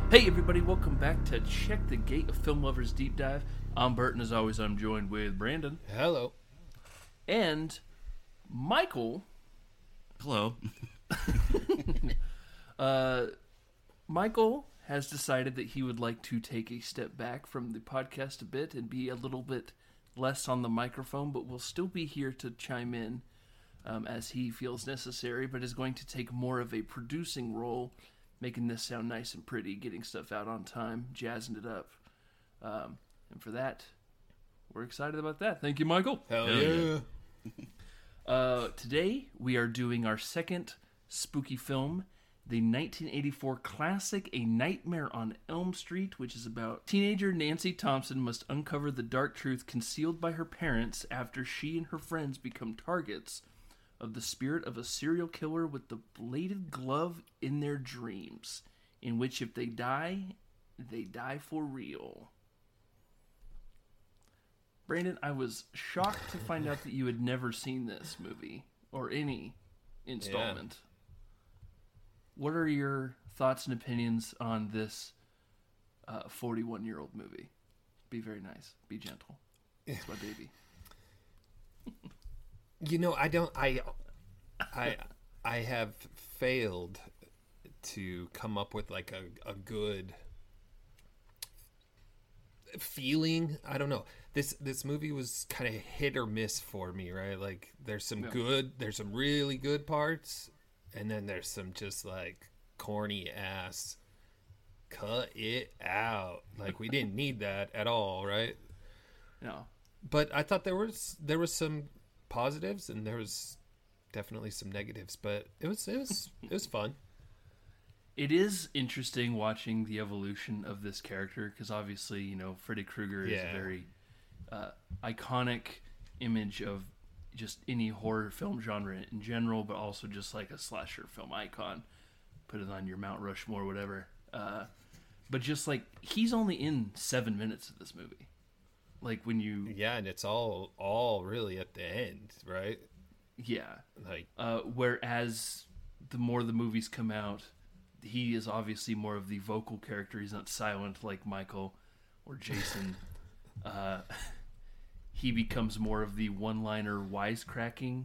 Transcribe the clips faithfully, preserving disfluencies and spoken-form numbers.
Hey everybody, welcome back to Check the Gate, a Film Lovers Deep Dive. I'm Bert, and as always, I'm joined with Brandon. Hello. And Michael. Hello. uh, Michael has decided that he would like to take a step back from the podcast a bit and be a little bit less on the microphone, but will still be here to chime in um, as he feels necessary, but is going to take more of a producing role, making this sound nice and pretty, getting stuff out on time, jazzing it up. Um, and for that, we're excited about that. Thank you, Michael. Hell, Hell yeah. yeah. Uh, today, we are doing our second spooky film, the nineteen eighty-four classic A Nightmare on Elm Street, which is about teenager Nancy Thompson must uncover the dark truth concealed by her parents after she and her friends become targets of the spirit of a serial killer with the bladed glove in their dreams, in which if they die, they die for real. Brandon, I was shocked to find out that you had never seen this movie, or any installment. Yeah. What are your thoughts and opinions on this uh, forty-one-year-old movie? Be very nice. Be gentle. It's my baby. You know, I don't. I, I, I have failed to come up with like a, a good feeling. I don't know. This this movie was kind of hit or miss for me, right? Like, there's some yeah. good, there's some really good parts, and then there's some just like corny ass. Cut it out. Like, we didn't need that at all, right? No. But I thought there was there was some positives and there was definitely some negatives, but it was it was it was fun. It is interesting watching the evolution of this character, because obviously, you know, Freddy Krueger is Yeah. a very uh, iconic image of just any horror film genre in general, but also just like a slasher film icon. Put it on your Mount Rushmore, whatever. Uh, but just like, he's only in seven minutes of this movie. Like when you, Yeah, and it's all all really at the end, right? yeah. Like, Uh, whereas the more the movies come out, he is obviously more of the vocal character. He's not silent like Michael or Jason. uh, he becomes more of the one-liner wisecracking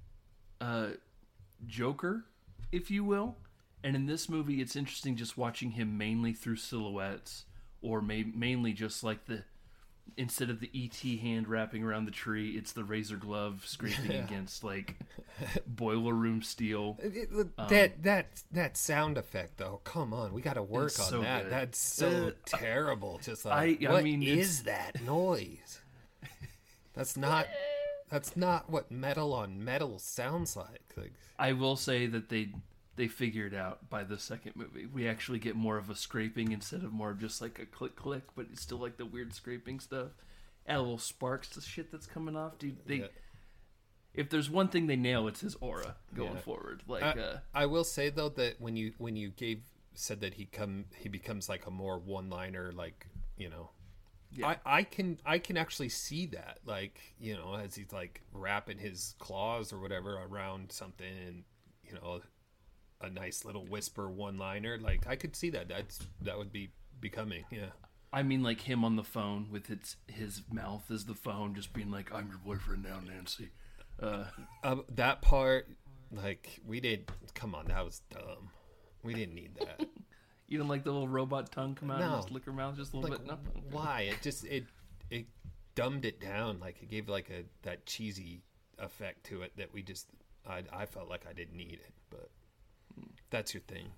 uh, Joker, if you will. And in this movie, it's interesting just watching him mainly through silhouettes, or may- mainly just like the, instead of the E T hand wrapping around the tree, it's the razor glove scraping Yeah. against like boiler room steel. it, it, Um, that that that sound effect though. Come on, we got to work It's on so that. good. That's so Uh, terrible. Just like, I- I what mean, is it's- that noise? That's not that's not what metal on metal sounds like. Like, I will say that they they figured out by the second movie. We actually get more of a scraping instead of more of just like a click click, but it's still like the weird scraping stuff. Add a little sparks to shit that's coming off, dude. They, Yeah. if there's one thing they nail, it's his aura going Yeah. forward. Like, I, uh, I will say though that when you when you gave said that he come he becomes like a more one liner, like, you know, Yeah. I, I can I can actually see that, like, you know, as he's like wrapping his claws or whatever around something, and, you know, a nice little whisper one liner, like, I could see that. That's that would be becoming, yeah. I mean, like him on the phone with its his mouth as the phone, just being like, "I'm your boyfriend now, Nancy." Uh, Uh, that part, like, we did. Come on, that was dumb. We didn't need that. you don't like the little robot tongue come out No. and just lick her mouth just a little Like, bit? No. why? It just it it dumbed it down. Like, it gave like a that cheesy effect to it that we just I I felt like I didn't need it. But that's your thing.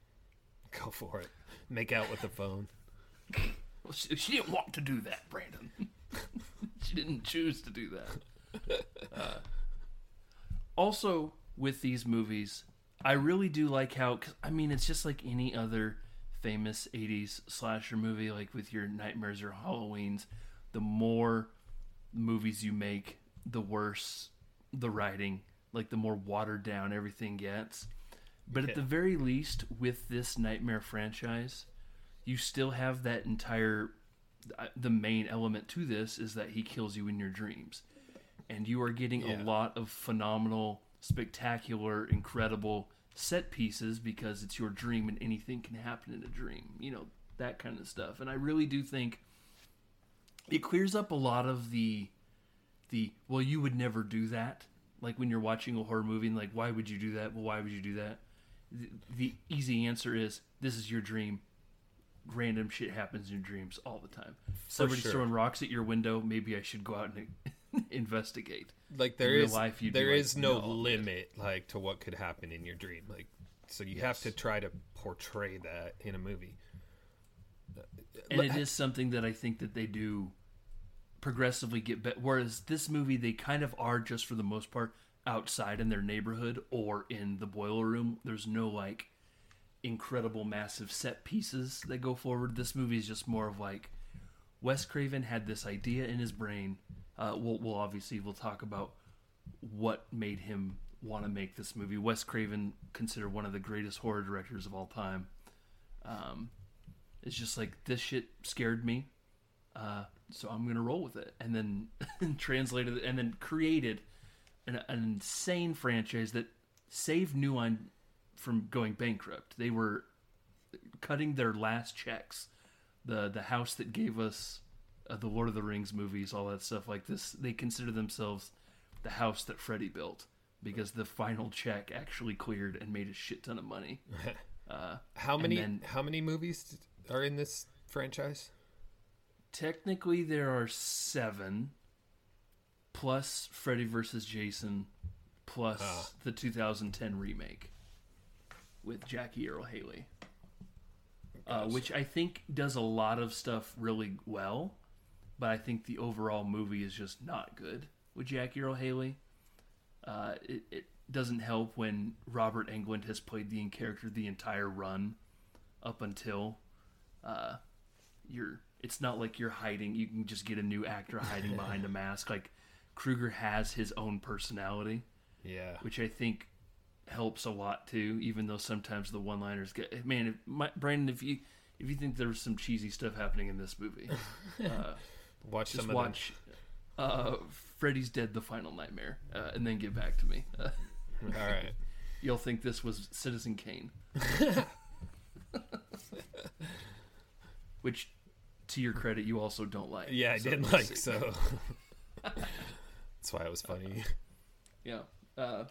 Go for it. Make out with the phone. Well, she, she didn't want to do that, Brandon. She didn't choose to do that. Uh, also, with these movies, I really do like how, 'cause, I mean, it's just like any other famous eighties slasher movie, like with your Nightmares or Halloweens. The more movies you make, the worse the writing, like the more watered down everything gets. But Yeah. at the very least, with this Nightmare franchise, you still have that entire, the main element to this is that he kills you in your dreams. And you are getting Yeah. a lot of phenomenal, spectacular, incredible set pieces because it's your dream and anything can happen in a dream. You know, that kind of stuff. And I really do think it clears up a lot of the the well, you would never do that. Like when you're watching a horror movie, and like, why would you do that? Well, why would you do that? The, the easy answer is, this is your dream. Random shit happens in your dreams all the time. Somebody's sure. throwing rocks at your window. Maybe I should go out and investigate. Like there in real is, life, you'd there be is like, no, no limit like to what could happen in your dream. Like, so you Yes. have to try to portray that in a movie. And it is something that I think that they do progressively get better. Whereas this movie, they kind of are, just for the most part, outside in their neighborhood or in the boiler room. There's no like incredible massive set pieces that go forward. This movie is just more of like, Wes Craven had this idea in his brain. Uh, we'll, we'll obviously we'll talk about what made him want to make this movie. Wes Craven, considered one of the greatest horror directors of all time. Um, it's just like, this shit scared me, uh, so I'm gonna roll with it, and then translated it, and then created an, an insane franchise that saved New Line from going bankrupt. They were cutting their last checks. The the house that gave us uh, the Lord of the Rings movies, all that stuff like this, they consider themselves the house that Freddy built, because the final check actually cleared and made a shit ton of money. Uh, how many then, how many movies are in this franchise? Technically, there are seven, plus Freddy versus Jason, plus uh. the two thousand ten remake with Jackie Earle Haley, uh, which I think does a lot of stuff really well, but I think the overall movie is just not good with Jackie Earle Haley. Uh, it, it doesn't help when Robert Englund has played the character the entire run up until uh, you're. It's not like you're hiding. You can just get a new actor hiding behind a mask. Like, Krueger has his own personality. Yeah. Which I think helps a lot too, even though sometimes the one-liners get... Man, if, my, Brandon, if you if you think there was some cheesy stuff happening in this movie, uh, watch just some of watch uh, Freddy's Dead: The Final Nightmare, uh, and then get back to me. Uh, All right. You'll think this was Citizen Kane. Which, to your credit, you also don't like. Yeah, I so didn't like, so... That's why it was funny. Yeah. Uh,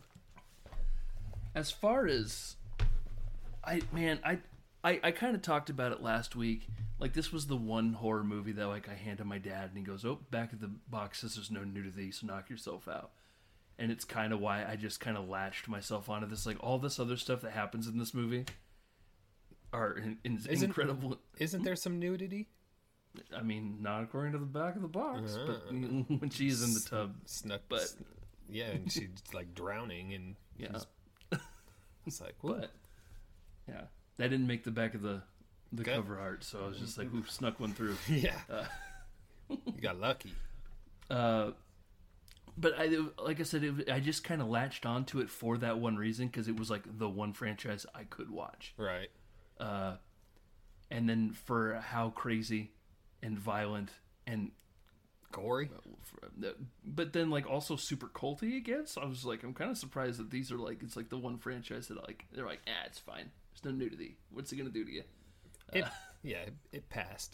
as far as... I Man, I I, I kind of talked about it last week. Like, this was the one horror movie that, like, I handed my dad, and he goes, oh, back at the box says there's no nudity, so knock yourself out. And it's kind of why I just kind of latched myself onto this. Like, all this other stuff that happens in this movie are in, in, isn't, incredible. Isn't there some nudity? I mean, not according to the back of the box, uh, but when she's in the tub. Snuck, but yeah, and she's like drowning, and yeah, it's like, what? But yeah, that didn't make the back of the the Good. cover art, so I was just like, ooh, snuck one through. Yeah, uh, you got lucky. Uh, but I, like I said, it, I just kind of latched onto it for that one reason, because it was like the one franchise I could watch. Right. Uh, and then for how crazy and violent and gory, but then like also super culty, I guess. I was like, I'm kind of surprised that these are like, it's like the one franchise that like, they're like, ah, it's fine. There's no nudity. What's it gonna do to you? It, uh, yeah, it, it passed.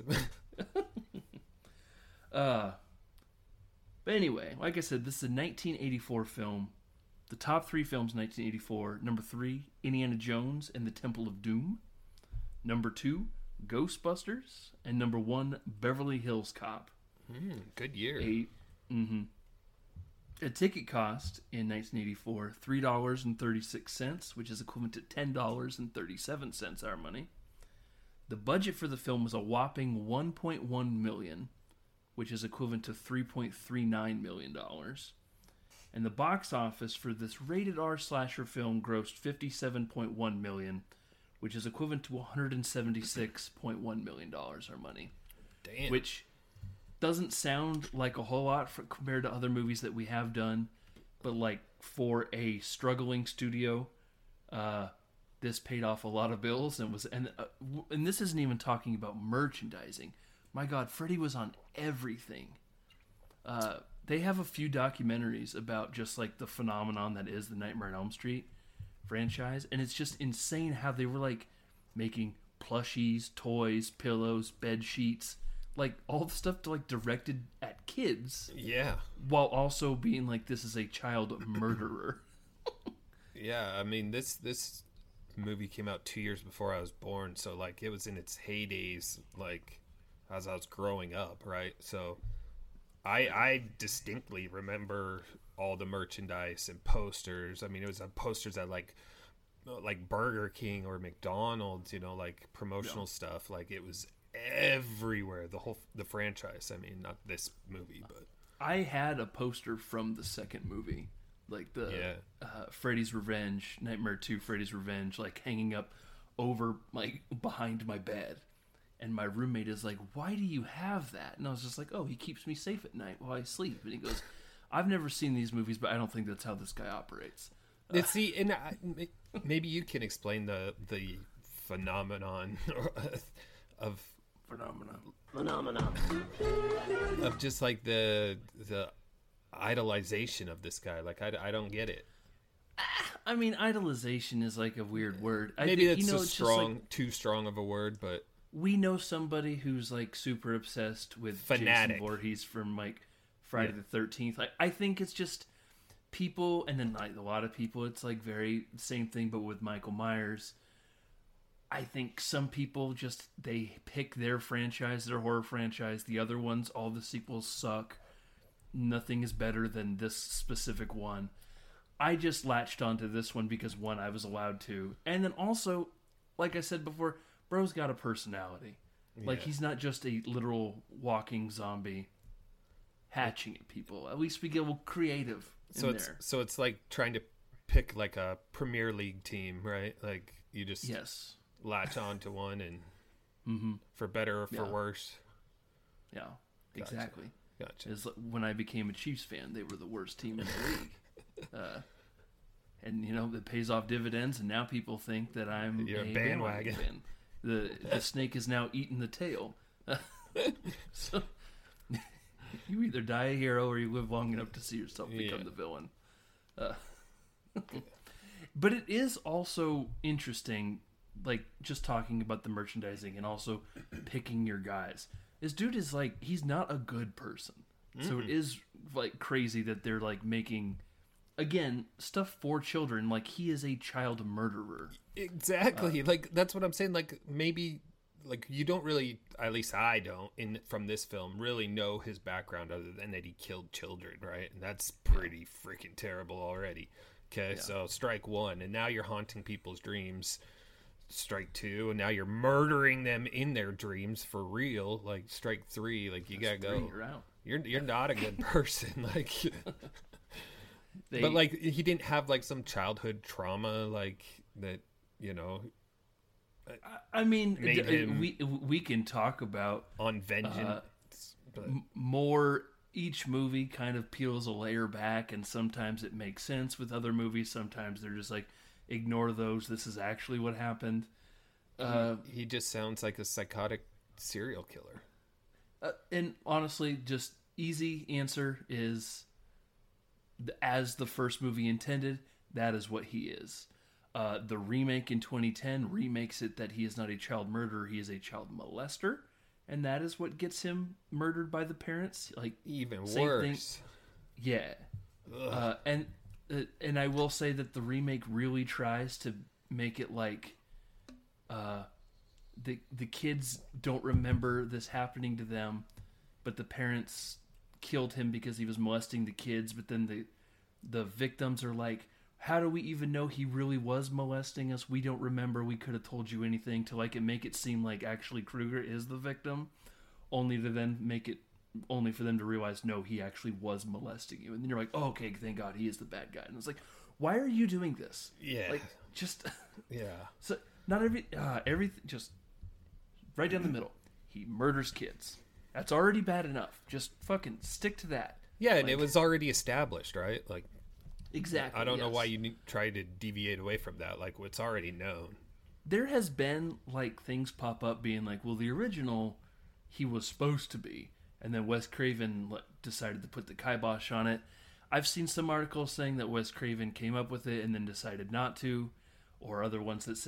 uh, but anyway, like I said, this is a nineteen eighty-four film. The top three films, nineteen eighty-four. Number three, Indiana Jones and the Temple of Doom. Number two, Ghostbusters. And number one, Beverly Hills Cop. Mm, good year. A, mm-hmm. A ticket cost in nineteen eighty-four, three dollars and thirty-six cents, which is equivalent to ten dollars and thirty-seven cents our money. The budget for the film was a whopping one point one million dollars, which is equivalent to three point three nine million dollars. And the box office for this rated R slasher film grossed fifty-seven point one million dollars, which is equivalent to one hundred seventy-six point one million dollars our money. Damn. Which doesn't sound like a whole lot for, compared to other movies that we have done, but like for a struggling studio, uh, this paid off a lot of bills, and was and uh, and this isn't even talking about merchandising. My God, Freddy was on everything. Uh, they have a few documentaries about just like the phenomenon that is the Nightmare on Elm Street franchise, and it's just insane how they were like making plushies, toys, pillows, bed sheets, like all the stuff to like directed at kids. Yeah. While also being like, this is a child murderer. Yeah, I mean this this movie came out two years before I was born, so like it was in its heydays, like as I was growing up, right? So I I distinctly remember all the merchandise and posters. I mean, it was uh, posters at like like Burger King or McDonald's, you know, like promotional yeah. stuff. Like it was everywhere. The whole the franchise. I mean, not this movie, but I had a poster from the second movie. Like the yeah. uh, Freddy's Revenge, Nightmare two, Freddy's Revenge, like hanging up over like behind my bed. And my roommate is like, "Why do you have that?" And I was just like, "Oh, he keeps me safe at night while I sleep." And he goes, "I've never seen these movies, but I don't think that's how this guy operates." Uh, See, and I, maybe you can explain the the phenomenon of phenomenon phenomenon of just like the the. idolization of this guy. Like I, I don't get it. I mean, idolization is like a weird word. I Maybe think, that's you know, a it's strong, like, too strong of a word, but we know somebody who's like super obsessed with fanatic. Jason Voorhees from like Friday yeah. the thirteenth. Like, I think it's just people, and then like a lot of people, it's like very same thing, but with Michael Myers. I think some people just they pick their franchise, their horror franchise. The other ones, all the sequels suck. Nothing is better than this specific one. I just latched onto this one because, one, I was allowed to. And then also, like I said before, bro's got a personality. Yeah. Like, he's not just a literal walking zombie hatching at people. At least we get a little creative in so it's, there. So it's like trying to pick, like, a Premier League team, right? Like, you just yes. latch onto one and mm-hmm. for better or for yeah. worse. Yeah, Gotcha. exactly. Gotcha. Is when I became a Chiefs fan, they were the worst team in the league, uh, and you know it pays off dividends. And now people think that I'm You're a a bandwagon. bandwagon fan. The the snake is now eating the tail. So you either die a hero or you live long enough to see yourself become yeah. the villain. Uh, but it is also interesting, like just talking about the merchandising and also picking your guys. This dude is like, he's not a good person. Mm-mm. So it is like crazy that they're like making, again, stuff for children. Like he is a child murderer. Exactly. Uh, like that's what I'm saying. Like maybe like you don't really, at least I don't in from this film really know his background other than that he killed children. Right. And that's pretty freaking terrible already. Okay. Yeah. So strike one. And now you're haunting people's dreams. Strike two, and now you're murdering them in their dreams for real. Like strike three, like you That's gotta three, go. You're out. You're you're not a good person. Like, they, but like he didn't have like some childhood trauma, like that. You know. I, I mean, d- him we we can talk about on vengeance, uh, but m- more. Each movie kind of peels a layer back, and sometimes it makes sense with other movies. Sometimes they're just like, ignore those. This is actually what happened. Uh, he, he just sounds like a psychotic serial killer. Uh, and honestly, just easy answer is, as the first movie intended, that is what he is. Uh, the remake in twenty ten remakes it that he is not a child murderer, he is a child molester. And that is what gets him murdered by the parents. Like even same worse. Thing. Yeah. Uh, and uh, and I will say that the remake really tries to make it like uh, the the kids don't remember this happening to them, but the parents killed him because he was molesting the kids. But then the the victims are like, how do we even know he really was molesting us? We don't remember. We could have told you anything, to like it make it seem like actually Krueger is the victim, only to then make it only for them to realize no, he actually was molesting you. And then you're like, oh, okay, thank God he is the bad guy. And it's like, why are you doing this? Yeah, like just yeah. So not every uh, everything just right down the middle. He murders kids. That's already bad enough. Just fucking stick to that. Yeah, and like, it was already established, right? Like. Exactly. I don't yes. know why you need, try to deviate away from that. Like, what's already known. There has been, like, things pop up being like, well, the original, he was supposed to be. And then Wes Craven like, decided to put the kibosh on it. I've seen some articles saying that Wes Craven came up with it and then decided not to. Or other ones that say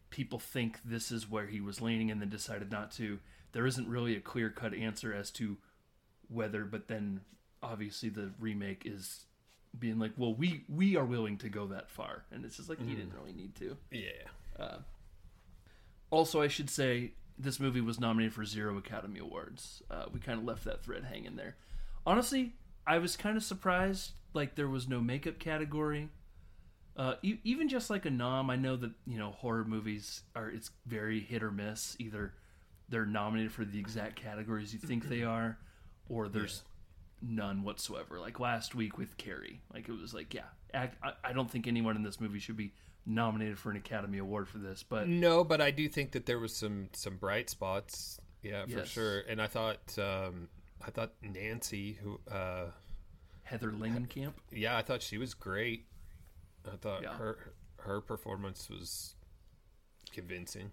people think this is where he was leaning and then decided not to. There isn't really a clear-cut answer as to whether, but then obviously the remake is being like, well, we, we are willing to go that far. And it's just like, mm. you didn't really need to. Yeah. Uh, also, I should say, this movie was nominated for zero Academy Awards. Uh, we kind of left that thread hanging there. Honestly, I was kind of surprised, like, there was no makeup category. Uh, e- even just like a nom, I know that, you know, horror movies are, it's very hit or miss. Either they're nominated for the exact categories you think they are, or there's yeah. none whatsoever. Like last week with Carrie. Like, it was like, yeah, act, I, I don't think anyone in this movie should be nominated for an Academy Award for this. But no, but I do think that there was some, some bright spots. Yeah, for yes. sure. And I thought, um, I thought Nancy, who, uh, Heather Langenkamp. Yeah, I thought she was great. I thought yeah. her her performance was convincing.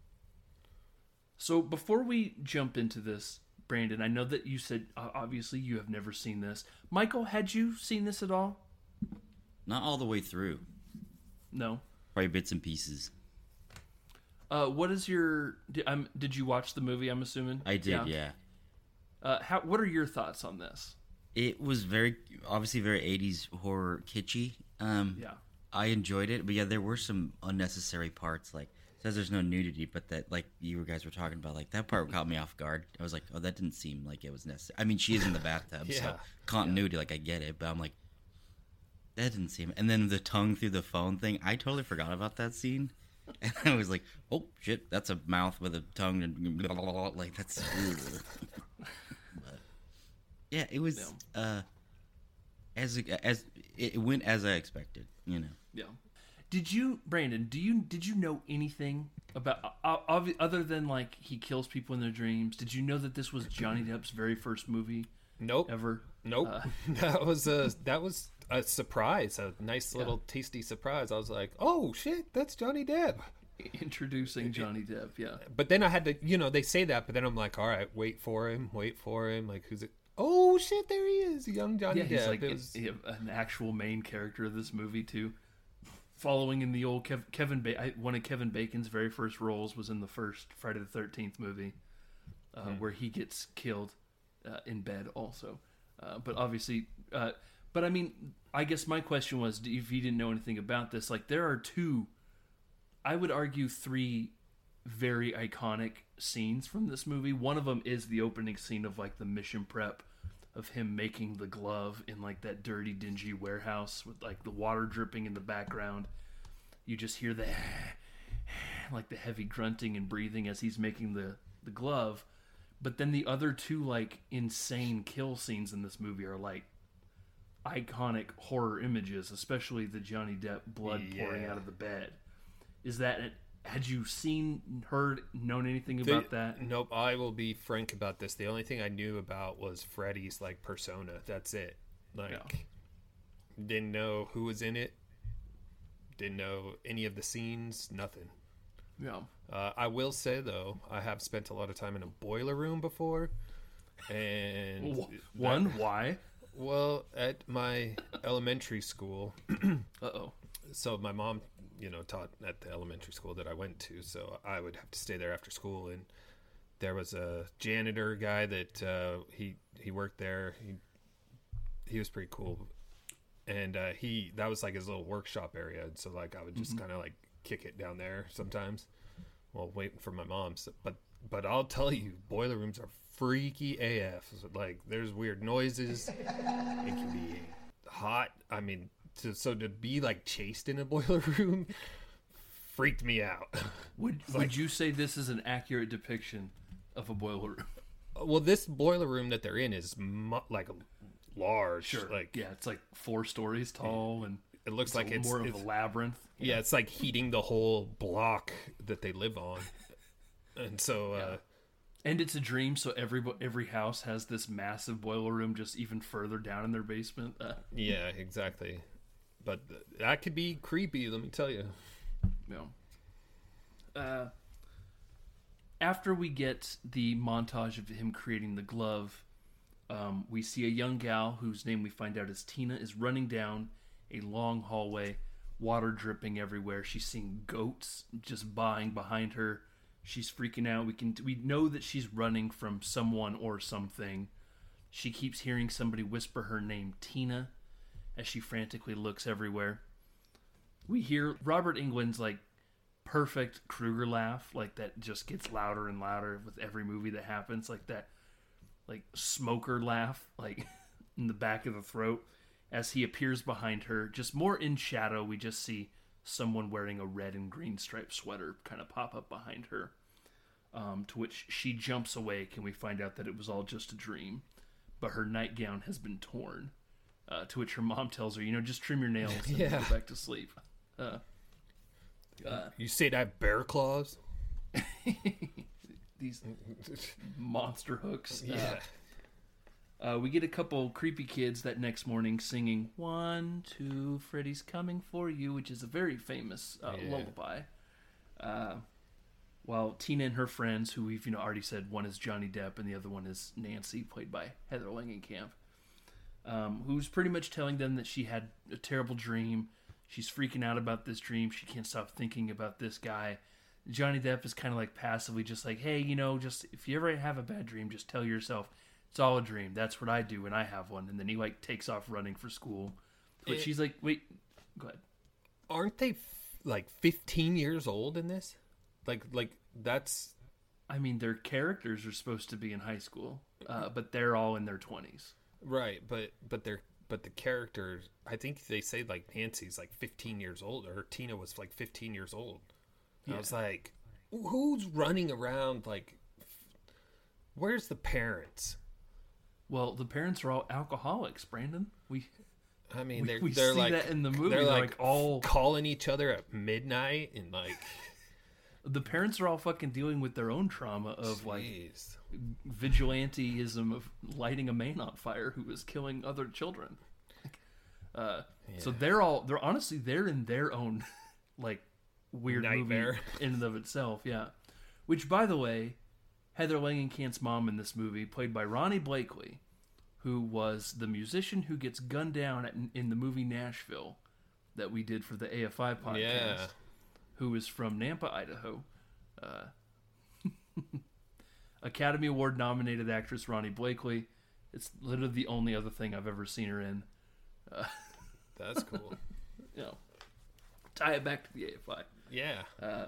So before we jump into this, Brandon, I know that you said uh, obviously you have never seen this. Michael, had you seen this at all? Not all the way through. No. Probably bits and pieces. Uh, what is your? Did, um, did you watch the movie? I'm assuming. I did. Yeah. yeah. Uh, how? What are your thoughts on this? It was very obviously very eighties horror kitschy. Um, yeah. I enjoyed it, but yeah, there were some unnecessary parts. Like, it says there's no nudity, but that, like you guys were talking about, like that part caught me off guard. I was like, oh, that didn't seem like it was necessary. I mean, she is in the bathtub, yeah. so continuity, yeah. like I get it, but I'm like, that didn't seem. And then the tongue through the phone thing, I totally forgot about that scene, and I was like, oh shit, that's a mouth with a tongue, and blah, blah, blah, like that's. But yeah, it was. Yeah. Uh, As as it went as I expected, you know. Yeah. Did you, Brandon? Do you did you know anything about uh, other than like he kills people in their dreams? Did you know that this was Johnny Depp's very first movie? Nope. Ever? Nope. Uh, that was a that was a surprise, a nice little yeah. tasty surprise. I was like, oh shit, that's Johnny Depp. Introducing Johnny Depp, yeah. But then I had to, you know, they say that, but then I'm like, all right, wait for him, wait for him. Like, who's it? Oh shit! There he is, young Johnny yeah, Depp. He's like was... an, an actual main character of this movie too. Following in the old Kev, Kevin, ba- I, one of Kevin Bacon's very first roles was in the first Friday the thirteenth movie, uh, hmm. where he gets killed uh, in bed also. Uh, but obviously, uh, but I mean, I guess my question was, if you didn't know anything about this, like there are two, I would argue three very iconic scenes from this movie. One of them is the opening scene of like the mission prep of him making the glove in like that dirty, dingy warehouse with like the water dripping in the background. You just hear the like the heavy grunting and breathing as he's making the, the glove. But then the other two like insane kill scenes in this movie are like iconic horror images, especially the Johnny Depp blood yeah. pouring out of the bed. Is that it? Had you seen, heard, known anything about the, that? Nope. I will be frank about this. The only thing I knew about was Freddy's like persona. That's it. Like, yeah. didn't know who was in it. Didn't know any of the scenes. Nothing. Yeah. Uh, I will say though, I have spent a lot of time in a boiler room before, and one that, why? Well, at my elementary school. uh oh. So my mom, you know, taught at the elementary school that I went to, so I would have to stay there after school. And there was a janitor guy that uh, he he worked there. He he was pretty cool, and uh, he that was like his little workshop area. And so like I would just mm-hmm. kind of like kick it down there sometimes while waiting for my mom. So, but but I'll tell you, boiler rooms are freaky A F. Like there's weird noises. It can be hot. I mean. To, so to be like chased in a boiler room freaked me out. Would like, would you say this is an accurate depiction of a boiler room? Well, this boiler room that they're in is mu- like a large. Sure. Like yeah, it's like four stories tall, and it looks it's like it's more it's, of a labyrinth. Yeah. yeah, it's like heating the whole block that they live on, and so. Yeah. Uh, And it's a dream, so every every house has this massive boiler room just even further down in their basement. Uh, yeah, exactly. But that could be creepy, let me tell you. Yeah. Uh, after we get the montage of him creating the glove, um, we see a young gal whose name we find out is Tina is running down a long hallway water dripping everywhere. She's seeing goats just buying behind her. She's freaking out. We can we know that she's running from someone or something. She keeps hearing somebody whisper her name, Tina, as she frantically looks everywhere. We hear Robert Englund's like perfect Krueger laugh, like that just gets louder and louder with every movie that happens, like that like smoker laugh, like in the back of the throat as he appears behind her. Just more in shadow, we just see someone wearing a red and green striped sweater kind of pop up behind her. Um, to which she jumps awake, and we find out that it was all just a dream, but her nightgown has been torn. Uh, to which her mom tells her, you know, just trim your nails and Yeah. go back to sleep. Uh, uh, You say I have bear claws? these monster hooks. Yeah. Uh, uh, we get a couple creepy kids that next morning singing "One, Two, Freddy's Coming for You," which is a very famous uh, Yeah. lullaby. Uh, while Tina and her friends, who we've you know already said one is Johnny Depp and the other one is Nancy, played by Heather Langenkamp, um, who's pretty much telling them that she had a terrible dream. She's freaking out about this dream. She can't stop thinking about this guy. Johnny Depp is kind of like passively just like, hey, you know, just if you ever have a bad dream, just tell yourself it's all a dream. That's what I do when I have one. And then he like takes off running for school. But It- she's like, wait, go ahead. Aren't they f- like fifteen years old in this? Like, like that's I mean, their characters are supposed to be in high school, uh, but they're all in their twenties. right, but but they're but the characters. I think they say like Nancy's like fifteen years old, or Tina was like fifteen years old. And I was like, who's running around? Like, where's the parents? Well, the parents are all alcoholics, Brandon. We I mean, we, they're we they're see like that in the movie. they're They're like, like all calling each other at midnight and like the parents are all fucking dealing with their own trauma of like jeez. vigilanteism of lighting a man on fire who was killing other children. Uh, So Yeah. they're all they're honestly they're in their own like weird Nightmare. movie in and of itself, yeah. Which, by the way, Heather Langenkamp's mom in this movie, played by Ronnie Blakely, who was the musician who gets gunned down at, in the movie Nashville that we did for the A F I podcast, Yeah. who is from Nampa, Idaho. Uh, Academy Award nominated actress Ronnie Blakely. It's literally the only other thing I've ever seen her in. Uh, That's cool. you know, tie it back to the A F I. Yeah.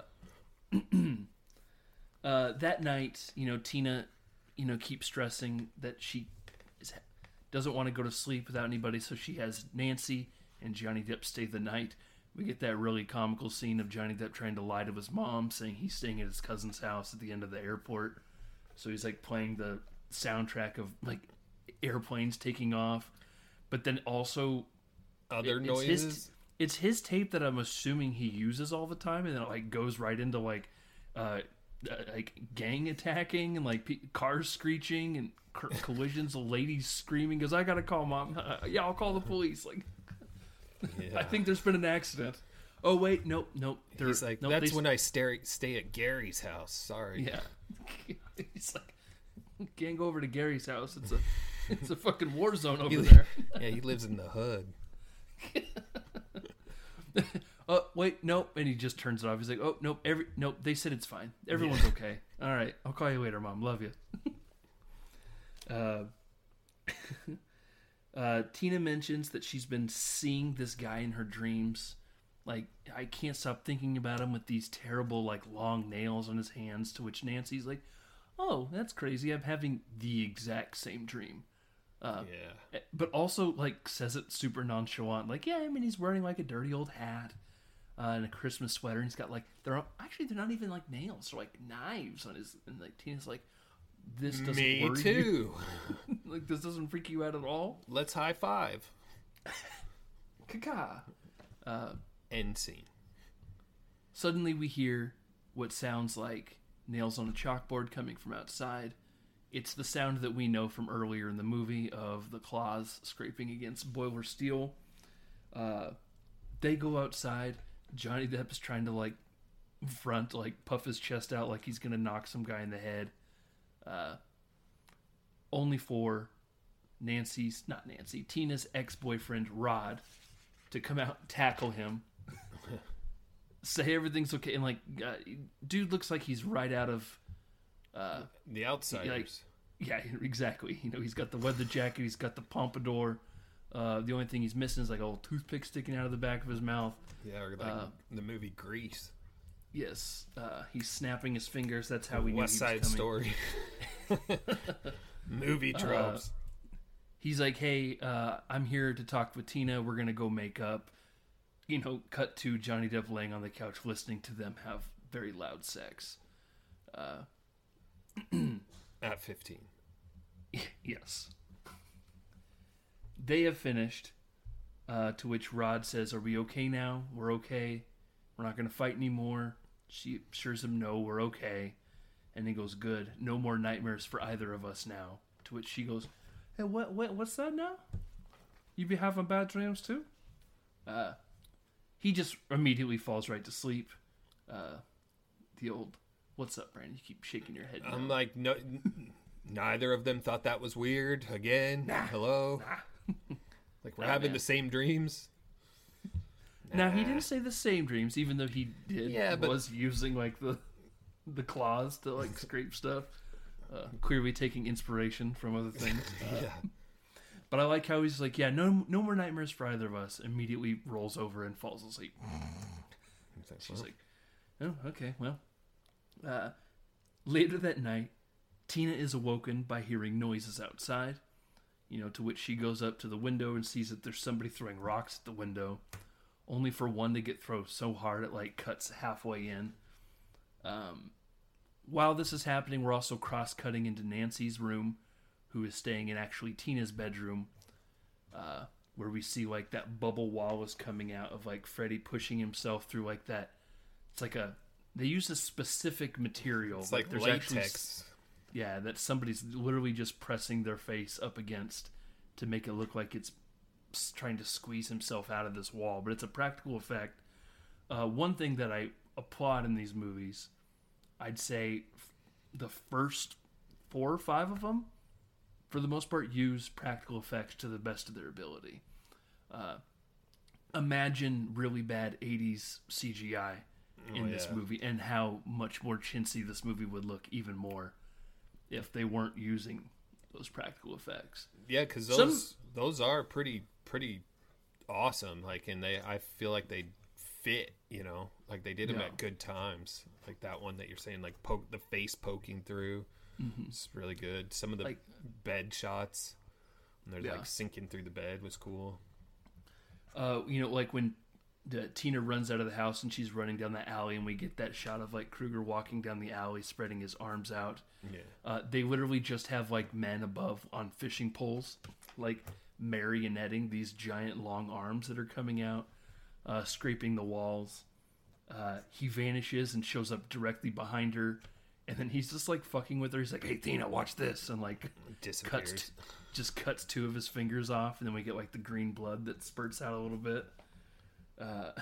Uh, that night, you know, Tina, you know, keeps stressing that she is, doesn't want to go to sleep without anybody, so she has Nancy and Johnny Depp stay the night. We get that really comical scene of Johnny Depp trying to lie to his mom, saying he's staying at his cousin's house at the end of the airport. So he's like playing the soundtrack of like airplanes taking off, but then also Other it's noises. His, it's his tape that I'm assuming he uses all the time, and then it like goes right into like, uh, uh, like gang attacking and like pe- cars screeching and c- collisions. A lady screaming, "Goes, I gotta call mom." Yeah, I'll call the police. Like, Yeah. I think there's been an accident. Oh wait, nope, nope. There- He's like, nope, that's they- when I stay stay at Gary's house. Sorry. Yeah, he's like, can't go over to Gary's house. It's a, it's a fucking war zone over He li- there. Yeah, he lives in the hood. Oh wait, nope, and he just turns it off. He's like, oh nope, every nope. They said it's fine. Everyone's okay. All right, I'll call you later, Mom. Love you. uh, uh, Tina mentions that she's been seeing this guy in her dreams. Like, I can't stop thinking about him with these terrible, like, long nails on his hands. To which Nancy's like, oh, that's crazy. I'm having the exact same dream. Uh, Yeah. But also, like, says it super nonchalant. Like, yeah, I mean, he's wearing, like, a dirty old hat uh, and a Christmas sweater. And he's got, like, they're all, actually, they're not even, like, nails. They're, like, knives on his... And, like, Tina's like, this doesn't Me worry too. you. Like, this doesn't freak you out at all? Let's high five. Caca. Uh, End scene. Suddenly we hear what sounds like nails on a chalkboard coming from outside. It's the sound that we know from earlier in the movie of the claws scraping against boiler steel. Uh, they go outside. Johnny Depp is trying to like front, like puff his chest out like he's going to knock some guy in the head. Uh, only for Nancy's, not Nancy, Tina's ex-boyfriend Rod to come out and tackle him. say everything's okay, and like, uh, dude looks like he's right out of uh, The Outsiders. like, yeah, exactly. You know, he's got the weather jacket, he's got the pompadour. Uh, the only thing he's missing is like a little toothpick sticking out of the back of his mouth. Yeah, or like Uh, the movie Grease. Yes, uh, he's snapping his fingers. That's how we West knew he Side was coming. Story. Movie tropes. He's like, hey, uh, I'm here to talk with Tina. We're going to go make up. You know, cut to Johnny Depp laying on the couch listening to them have very loud sex. Uh, At fifteen. yes. They have finished, uh, to which Rod says, are we okay now? We're okay. We're not going to fight anymore. She assures him, no, we're okay. And he goes, good. No more nightmares for either of us now. To which she goes, hey, what, what what's that now? You be having bad dreams too? Uh, he just immediately falls right to sleep. Uh, the old, what's up, Brandon? You keep shaking your head. I'm no. like, no, neither of them thought that was weird. Again, Nah. hello. Nah. Like we're Nah, having man. the same dreams. Now, he Nah. didn't say the same dreams, even though he did. Yeah, but- was using like the the claws to like scrape stuff. Uh, clearly taking inspiration from other things. Uh, Yeah. But I like how he's like, yeah, no, no more nightmares for either of us. Immediately rolls over and falls asleep. It's like, She's well, like, oh, okay, well. Uh, later that night, Tina is awoken by hearing noises outside. You know, to which she goes up to the window and sees that there's somebody throwing rocks at the window, only for one to get thrown so hard it like cuts halfway in. Um, while this is happening, we're also cross-cutting into Nancy's room, who is staying in actually Tina's bedroom, uh, where we see like that bubble wall is coming out of like Freddy pushing himself through like that. It's like a they use a specific material. it's like there's latex. actually yeah, that somebody's literally just pressing their face up against to make it look like it's s- trying to squeeze himself out of this wall. But it's a practical effect. Uh, one thing that I applaud in these movies, I'd say f- the first four or five of them, for the most part, use practical effects to the best of their ability. Uh, imagine really bad eighties C G I in Oh, this yeah. movie and how much more chintzy this movie would look even more if they weren't using those practical effects. Yeah, because Some- those those are pretty pretty awesome. Like, and they I feel like they fit. You know, like they did them Yeah. at good times. Like that one that you're saying, like poke the face poking through. It's really good. Some of the Like- bed shots, when they're Yeah. like sinking through the bed, was cool. Uh, you know, like when the, Tina runs out of the house and she's running down the alley, and we get that shot of like Krueger walking down the alley, spreading his arms out. Yeah, Uh, they literally just have like men above on fishing poles, like marionetting these giant long arms that are coming out, uh, scraping the walls. Uh, he vanishes and shows up directly behind her, and then he's just like fucking with her. He's like, "Hey, Tina, watch this," and like disappears. cuts, t- just cuts two of his fingers off, and then we get like the green blood that spurts out a little bit. Uh,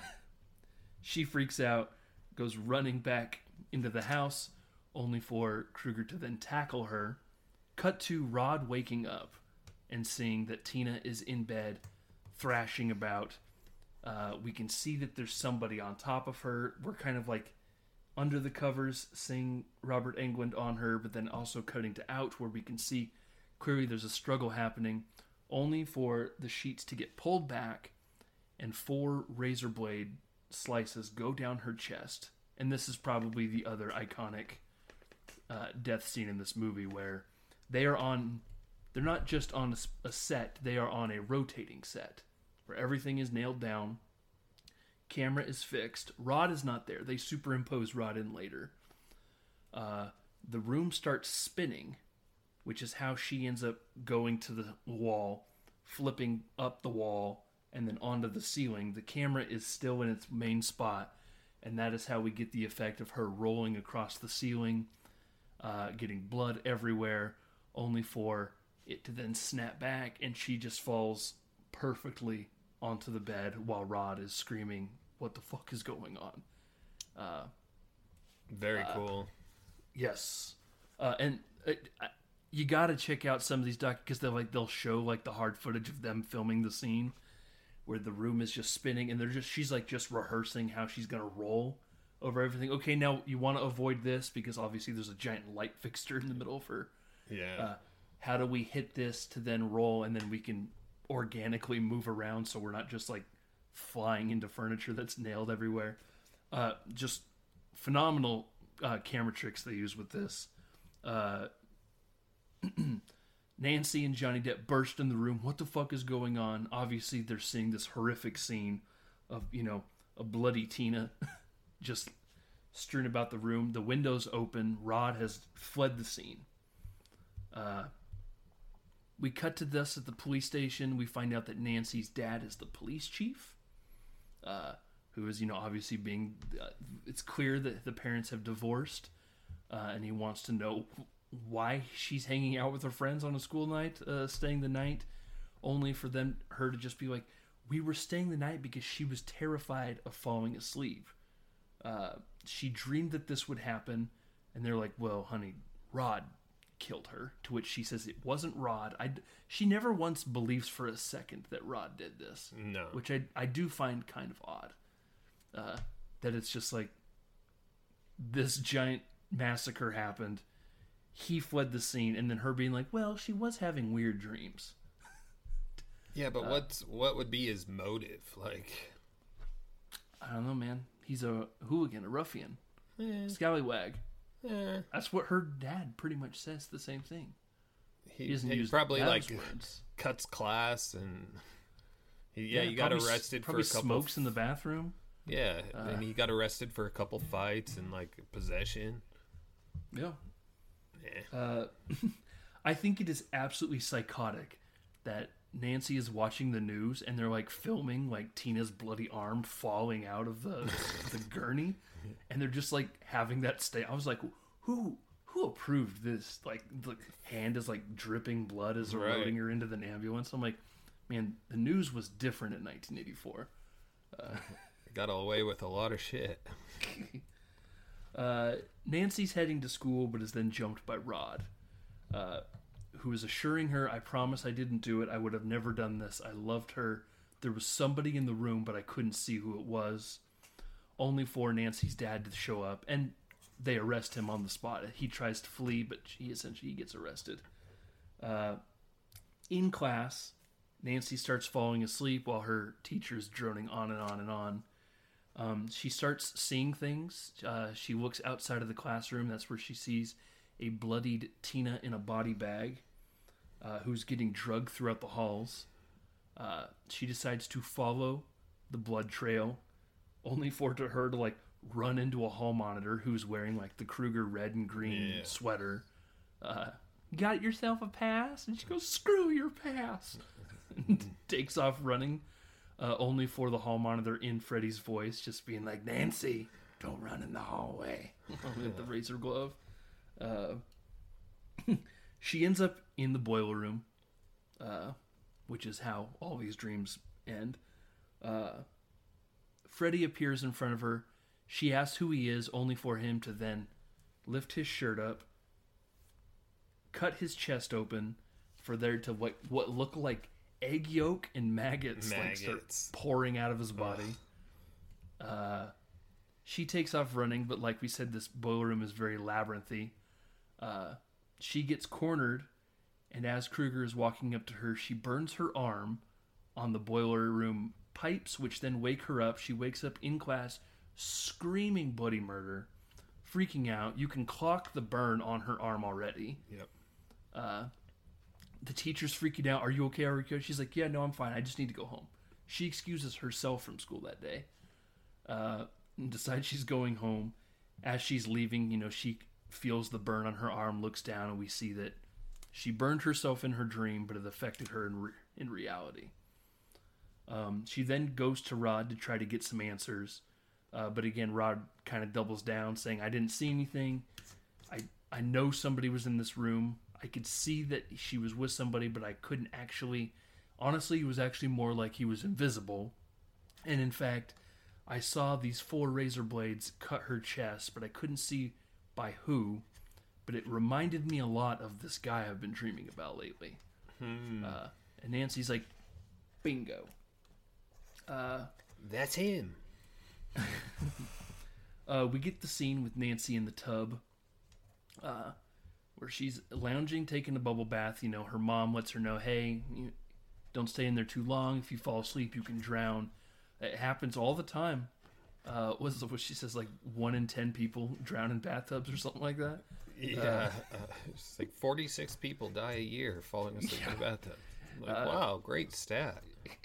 she freaks out, goes running back into the house, only for Krueger to then tackle her. Cut to Rod waking up and seeing that Tina is in bed, thrashing about. Uh, we can see that there's somebody on top of her. We're kind of like under the covers, seeing Robert Englund on her, but then also cutting to out where we can see clearly there's a struggle happening, only for the sheets to get pulled back and four razor blade slices go down her chest. And this is probably the other iconic uh, death scene in this movie, where they are on, they're not just on a, s- a set, they are on a rotating set where everything is nailed down, camera is fixed, Rod is not there, they superimpose Rod in later. Uh, the room starts spinning, which is how she ends up going to the wall, flipping up the wall, and then onto the ceiling. The camera is still in its main spot, and that is how we get the effect of her rolling across the ceiling, uh, getting blood everywhere, only for it to then snap back, and she just falls perfectly onto the bed while Rod is screaming, "What the fuck is going on?" Uh, Very cool. Yes, uh, and uh, I- you got to check out some of these doc because they'll like they'll show like the hard footage of them filming the scene, where the room is just spinning and they're just she's like just rehearsing how she's gonna roll over everything. Okay, now you want to avoid this because obviously there's a giant light fixture in the middle for Yeah. uh, how do we hit this to then roll and then we can organically move around so we're not just like flying into furniture that's nailed everywhere. Uh, just phenomenal uh, camera tricks they use with this. Uh, Nancy and Johnny Depp burst in the room. What the fuck is going on? Obviously, they're seeing this horrific scene of, you know, a bloody Tina just strewn about the room. The window's open. Rod has fled the scene. Uh, we cut to this at the police station. We find out that Nancy's dad is the police chief, uh, who is, you know, obviously being... Uh, it's clear that the parents have divorced, uh, and he wants to know why she's hanging out with her friends on a school night, uh, staying the night, only for them her to just be like, we were staying the night because she was terrified of falling asleep. Uh, she dreamed that this would happen, and they're like, well, honey, Rod killed her. To which she says it wasn't Rod. I, she never once believes for a second that Rod did this. No. Which I, I do find kind of odd. Uh, that it's just like, this giant massacre happened, he fled the scene, and then her being like, well, she was having weird dreams. Yeah, but uh, what's what would be his motive? Like, I don't know, man. He's a hooligan, a ruffian, eh, scallywag. eh. That's what her dad pretty much says. The same thing. He, He doesn't he use probably those like words. cuts class and he, yeah, Yeah, he got probably s- arrested for probably a couple. smokes f- in the bathroom. yeah, Uh, and he got arrested for a couple fights and like possession. Yeah. Yeah, Uh, I think it is absolutely psychotic that Nancy is watching the news and they're like filming like Tina's bloody arm falling out of the the gurney, and they're just like having that stay. I was like, who who approved this? Like the hand is like dripping blood as they're Right. loading her into the ambulance. I'm like, man, the news was different in nineteen eighty-four. Uh, got away with a lot of shit. Uh, Nancy's heading to school, but is then jumped by Rod, uh, who is assuring her, I promise I didn't do it. I would have never done this. I loved her. There was somebody in the room, but I couldn't see who it was. Only for Nancy's dad to show up, and they arrest him on the spot. He tries to flee, but he essentially gets arrested. Uh, in class, Nancy starts falling asleep while her teacher's droning on and on and on. Um, she starts seeing things. Uh, she looks outside of the classroom. That's where she sees a bloodied Tina in a body bag, uh, who's getting drugged throughout the halls. Uh, she decides to follow the blood trail, only for to her to like run into a hall monitor who's wearing like the Kruger red and green Yeah. sweater. Uh, Got yourself a pass? And she goes, screw your pass. And takes off running. Uh, only for the hall monitor in Freddy's voice just being like, Nancy, don't run in the hallway. With the razor glove. Uh, she ends up in the boiler room, uh, which is how all these dreams end. Uh, Freddy appears in front of her. She asks who he is, only for him to then lift his shirt up, cut his chest open, for there to what, what look like egg yolk and maggots, Maggots. like start pouring out of his body. Uh, she takes off running, but like we said, this boiler room is very labyrinthy. Uh, she gets cornered, and as Kruger is walking up to her, she burns her arm on the boiler room pipes, which then wake her up. She wakes up in class, screaming bloody murder, freaking out. You can clock the burn on her arm already. Yep. Uh, the teacher's freaking out. Are you okay? Are you okay? She's like, yeah, no, I'm fine. I just need to go home. She excuses herself from school that day. Uh, and decides she's going home. As she's leaving, you know, she feels the burn on her arm, looks down, and we see that she burned herself in her dream, but it affected her in, re- in reality. Um, she then goes to Rod to try to get some answers. Uh, but again, Rod kind of doubles down, saying, I didn't see anything. I, I know somebody was in this room. I could see that she was with somebody, but I couldn't actually... Honestly, it was actually more like he was invisible. And in fact, I saw these four razor blades cut her chest, but I couldn't see by who. But it reminded me a lot of this guy I've been dreaming about lately. Hmm. Uh, and Nancy's like, bingo. Uh, That's him. uh, we get the scene with Nancy in the tub, uh, where she's lounging, taking a bubble bath. You know, her mom lets her know, hey, you don't stay in there too long. If you fall asleep, you can drown. It happens all the time. Uh, what is what she says, like one in ten people drown in bathtubs or something like that? Yeah. Uh, uh, it's like forty-six people die a year falling asleep yeah. in a bathtub. Like, uh, wow, great stat.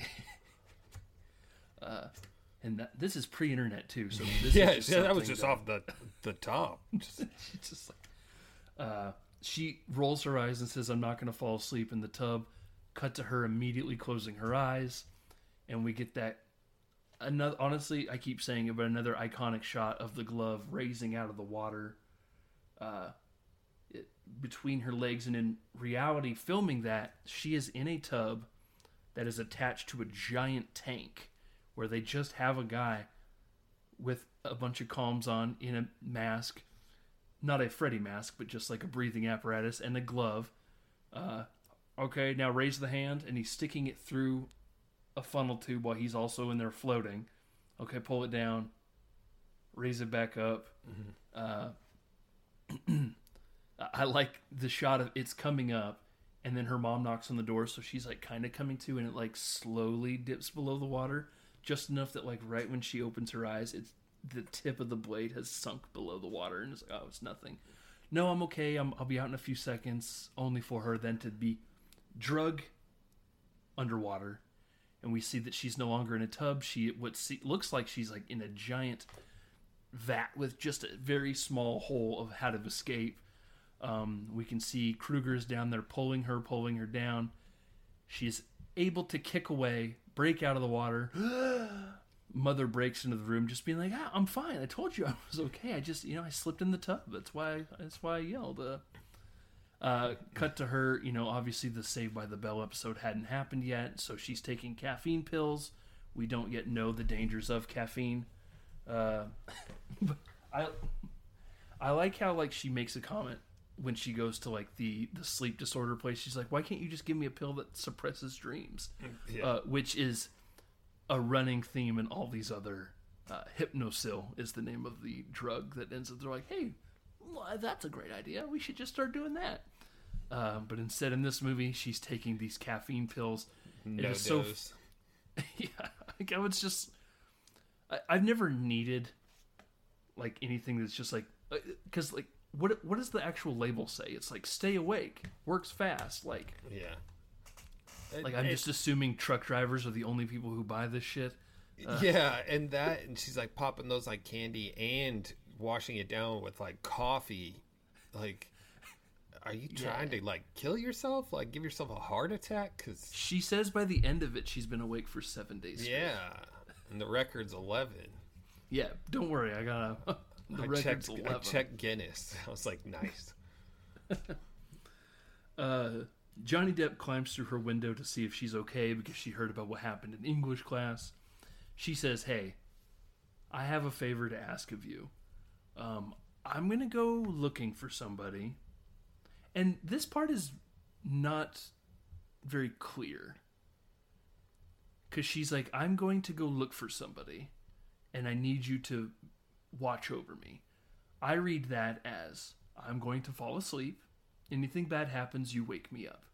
Uh, and that, this is pre-internet too, so this yeah, is yeah that was just that, off the the top. Just, just like, uh, she rolls her eyes and says, "I'm not going to fall asleep in the tub." Cut to her immediately closing her eyes, and we get that. Another, honestly, I keep saying it, but another iconic shot of the glove raising out of the water, uh, it, between her legs, and in reality, filming that she is in a tub that is attached to a giant tank, where they just have a guy with a bunch of comms on in a mask, not a Freddy mask, but just like a breathing apparatus and a glove. Uh, okay, now raise the hand, and he's sticking it through a funnel tube while he's also in there floating. Okay, pull it down, raise it back up. Mm-hmm. Uh, I like the shot of it's coming up, and then her mom knocks on the door, so she's like kind of coming to, and it like slowly dips below the water, just enough that like right when she opens her eyes, it's the tip of the blade has sunk below the water, and it's like, oh, it's nothing. No, I'm okay. I'm, I'll be out in a few seconds. Only for her then to be drug underwater. And we see that she's no longer in a tub. She what see, looks like she's like in a giant vat with just a very small hole of how to escape. Um, we can see Kruger's down there pulling her, pulling her down. She's able to kick away, break out of the water. Mother breaks into the room, just being like, ah, "I'm fine. I told you I was okay. I just, you know, I slipped in the tub. That's why. That's why I yelled." Uh, Uh, cut to her, you know, obviously the Saved by the Bell episode hadn't happened yet, so she's taking caffeine pills. We don't yet know the dangers of caffeine. Uh, I I like how, like, she makes a comment when she goes to, like, the, the sleep disorder place. She's like, why can't you just give me a pill that suppresses dreams? Yeah. Uh, which is a running theme in all these other... Uh, Hypnosil is the name of the drug that ends up... They're like, hey, well, that's a great idea. We should just start doing that. Uh, but instead, in this movie, she's taking these caffeine pills. No it is so, dose. Yeah, like I was just. I, I've never needed like anything that's just like because like what what does the actual label say? It's like stay awake, works fast. Like yeah. Like it, I'm just assuming truck drivers are the only people who buy this shit. Uh, yeah, and that and she's like popping those like candy and washing it down with like coffee, like. Are you trying yeah. to, like, kill yourself? Like, give yourself a heart attack? Cause... She says by the end of it, she's been awake for seven days straight. Yeah, and the record's eleven. Yeah, don't worry. I got a... The I record's checked, eleven. I checked Guinness. I was like, nice. uh, Johnny Depp climbs through her window to see if she's okay because she heard about what happened in English class. She says, hey, I have a favor to ask of you. Um, I'm going to go looking for somebody... And this part is not very clear. Because she's like, I'm going to go look for somebody. And I need you to watch over me. I read that as, I'm going to fall asleep. Anything bad happens, you wake me up.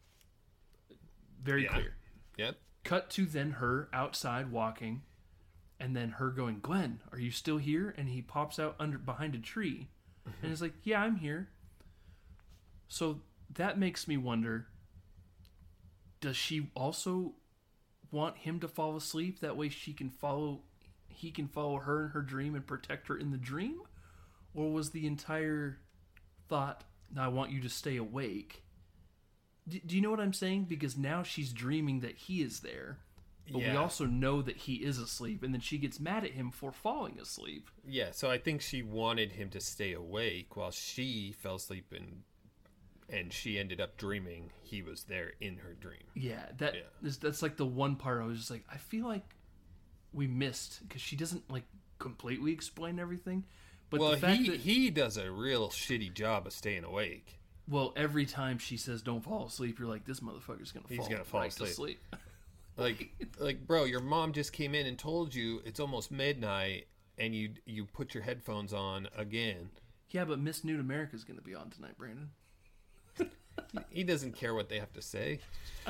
Very yeah. clear. Yep. Cut to then her outside walking. And then her going, Glenn, are you still here? And he pops out under behind a tree. And he's like, yeah, I'm here. So that makes me wonder, does she also want him to fall asleep? That way she can follow, he can follow her in her dream and protect her in the dream? Or was the entire thought, I want you to stay awake? D- do you know what I'm saying? Because now she's dreaming that he is there. But yeah. we also know that he is asleep. And then she gets mad at him for falling asleep. Yeah, so I think she wanted him to stay awake while she fell asleep and... And she ended up dreaming he was there in her dream. Yeah, that yeah. Is, that's like the one part I was just like, I feel like we missed because she doesn't like completely explain everything. But well, the fact he that, he does a real shitty job of staying awake. Well, every time she says "don't fall asleep," you're like, this motherfucker's gonna He's fall, gonna fall right asleep. to sleep. Like, like, bro, your mom just came in and told you it's almost midnight, and you you put your headphones on again. Yeah, but Miss Nude America is going to be on tonight, Brandon. He doesn't care what they have to say.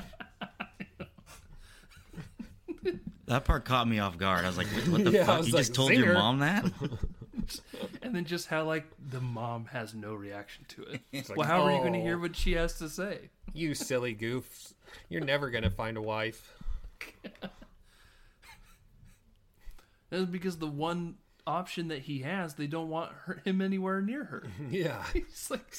That part caught me off guard. I was like, what, what the Yeah, I fuck? was You like, just told singer. your mom that? And then just how, like, the mom has no reaction to it. like, well, how are you going to "Oh." hear what she has to say? You silly goofs. You're never going to find a wife. That's because the one option that he has, they don't want her, him anywhere near her. Yeah. He's like...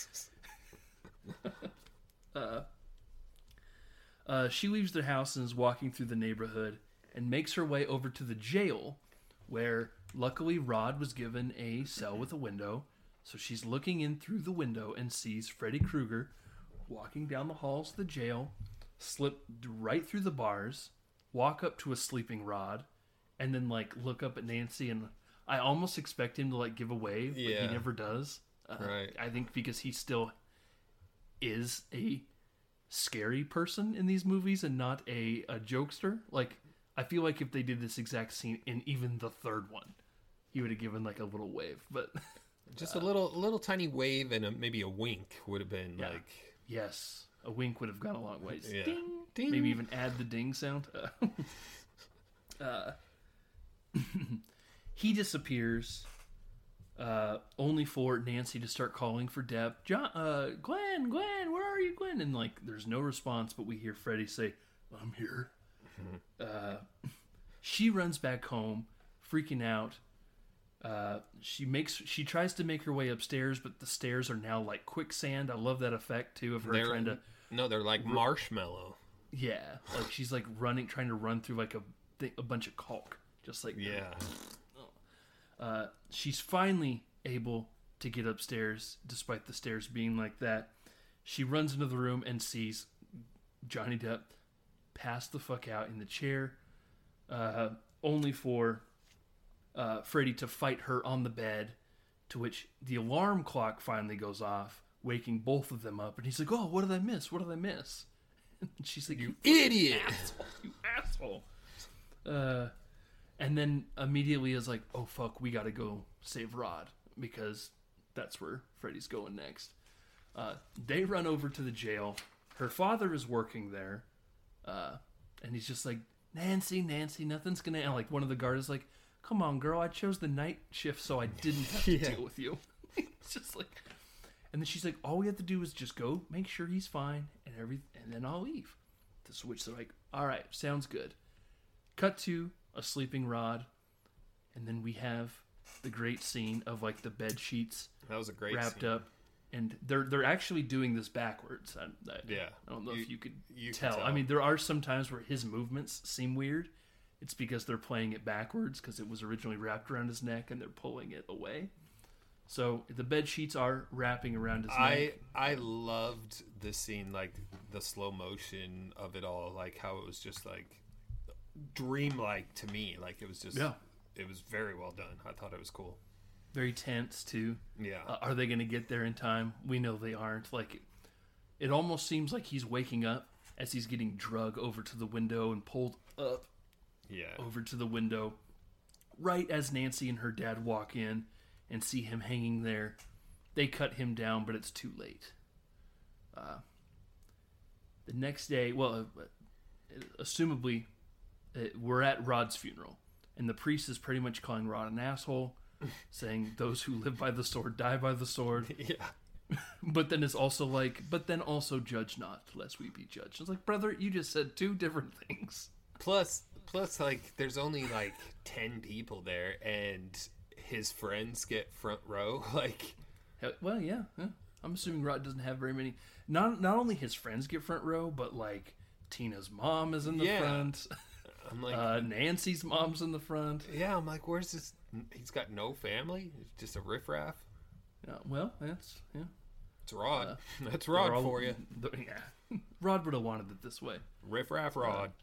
uh, uh, she leaves the house and is walking through the neighborhood and makes her way over to the jail, where luckily Rod was given a cell with a window. So she's looking in through the window and sees Freddy Krueger walking down the halls of the jail, slip right through the bars, walk up to a sleeping Rod, and then like look up at Nancy. And I almost expect him to like give a wave, but Yeah. he never does. Uh, Right. I think because he still is a scary person in these movies and not a, a jokester. Like, I feel like if they did this exact scene in even the third one, he would have given like a little wave. But Just a little, little tiny wave and a, maybe a wink would have been Yeah. like, yes, a wink would have gone a long way. Yeah. Ding, Ding. Maybe even add the ding sound. Uh, uh, he disappears, uh, only for Nancy to start calling for Deb. John, uh, Glenn, Glenn, where are you, Glenn? And like, there's no response, but we hear Freddy say, "I'm here." Uh, she runs back home, freaking out. Uh, she makes she tries to make her way upstairs, but the stairs are now like quicksand. I love that effect too of her they're, trying to, no, they're like marshmallow. yeah, like she's like running, trying to run through like a thi- a bunch of caulk, just like Yeah. Uh, she's finally able to get upstairs, despite the stairs being like that. She runs into the room and sees Johnny Depp pass the fuck out in the chair, uh, only for uh, Freddy to fight her on the bed, to which the alarm clock finally goes off, waking both of them up. And he's like, "Oh, what did I miss? What did I miss?" And she's like, "You Idiot. asshole, you asshole." Uh, and then immediately is like, "Oh fuck, we gotta go save Rod," because that's where Freddy's going next. Uh, they run over to the jail. Her father is working there, uh, and he's just like, "Nancy, Nancy, nothing's gonna." And like one of the guards is like, "Come on, girl, I chose the night shift so I didn't have to Yeah. deal with you." It's just like, and then she's like, "All we have to do is just go make sure he's fine, and every, and then I'll leave." To switch, they're like, "All right, sounds good." Cut to a sleeping Rod, and then we have the great scene of like the bed sheets That was a great wrapped scene. up, and they're they're actually doing this backwards. I, I, Yeah. I don't know You- if you could you can tell. tell. I mean, there are some times where his movements seem weird. It's because they're playing it backwards because it was originally wrapped around his neck and they're pulling it away. So the bed sheets are wrapping around his I neck. I loved the scene, like the slow motion of it all, like how it was just like dreamlike to me. Like it was just, Yeah. it was very well done. I thought it was cool. Very tense too. Yeah. Uh, are they going to get there in time? We know they aren't. Like, it almost seems like he's waking up as he's getting drug over to the window and pulled up yeah. over to the window, right as Nancy and her dad walk in and see him hanging there. They cut him down, but it's too late. Uh, the next day, well, uh, assumably, uh, we're at Rod's funeral, and the priest is pretty much calling Rod an asshole, saying those who live by the sword die by the sword. Yeah. But then it's also like, but then also judge not, lest we be judged. It's like, brother, you just said two different things. Plus, plus, like, there's only like ten people there, and his friends get front row. Like, Hell, well, yeah, yeah. I'm assuming Rod doesn't have very many. Not not only his friends get front row, but like Tina's mom is in the Yeah. front. I'm like, Uh, Nancy's mom's in the front. yeah. I'm like, where's this? He's got no family. He's just a riffraff. Yeah, well, that's yeah. It's Rod. Uh, That's Rod They're all- for you. the- yeah, Rod would have wanted it this way. Riffraff Rod.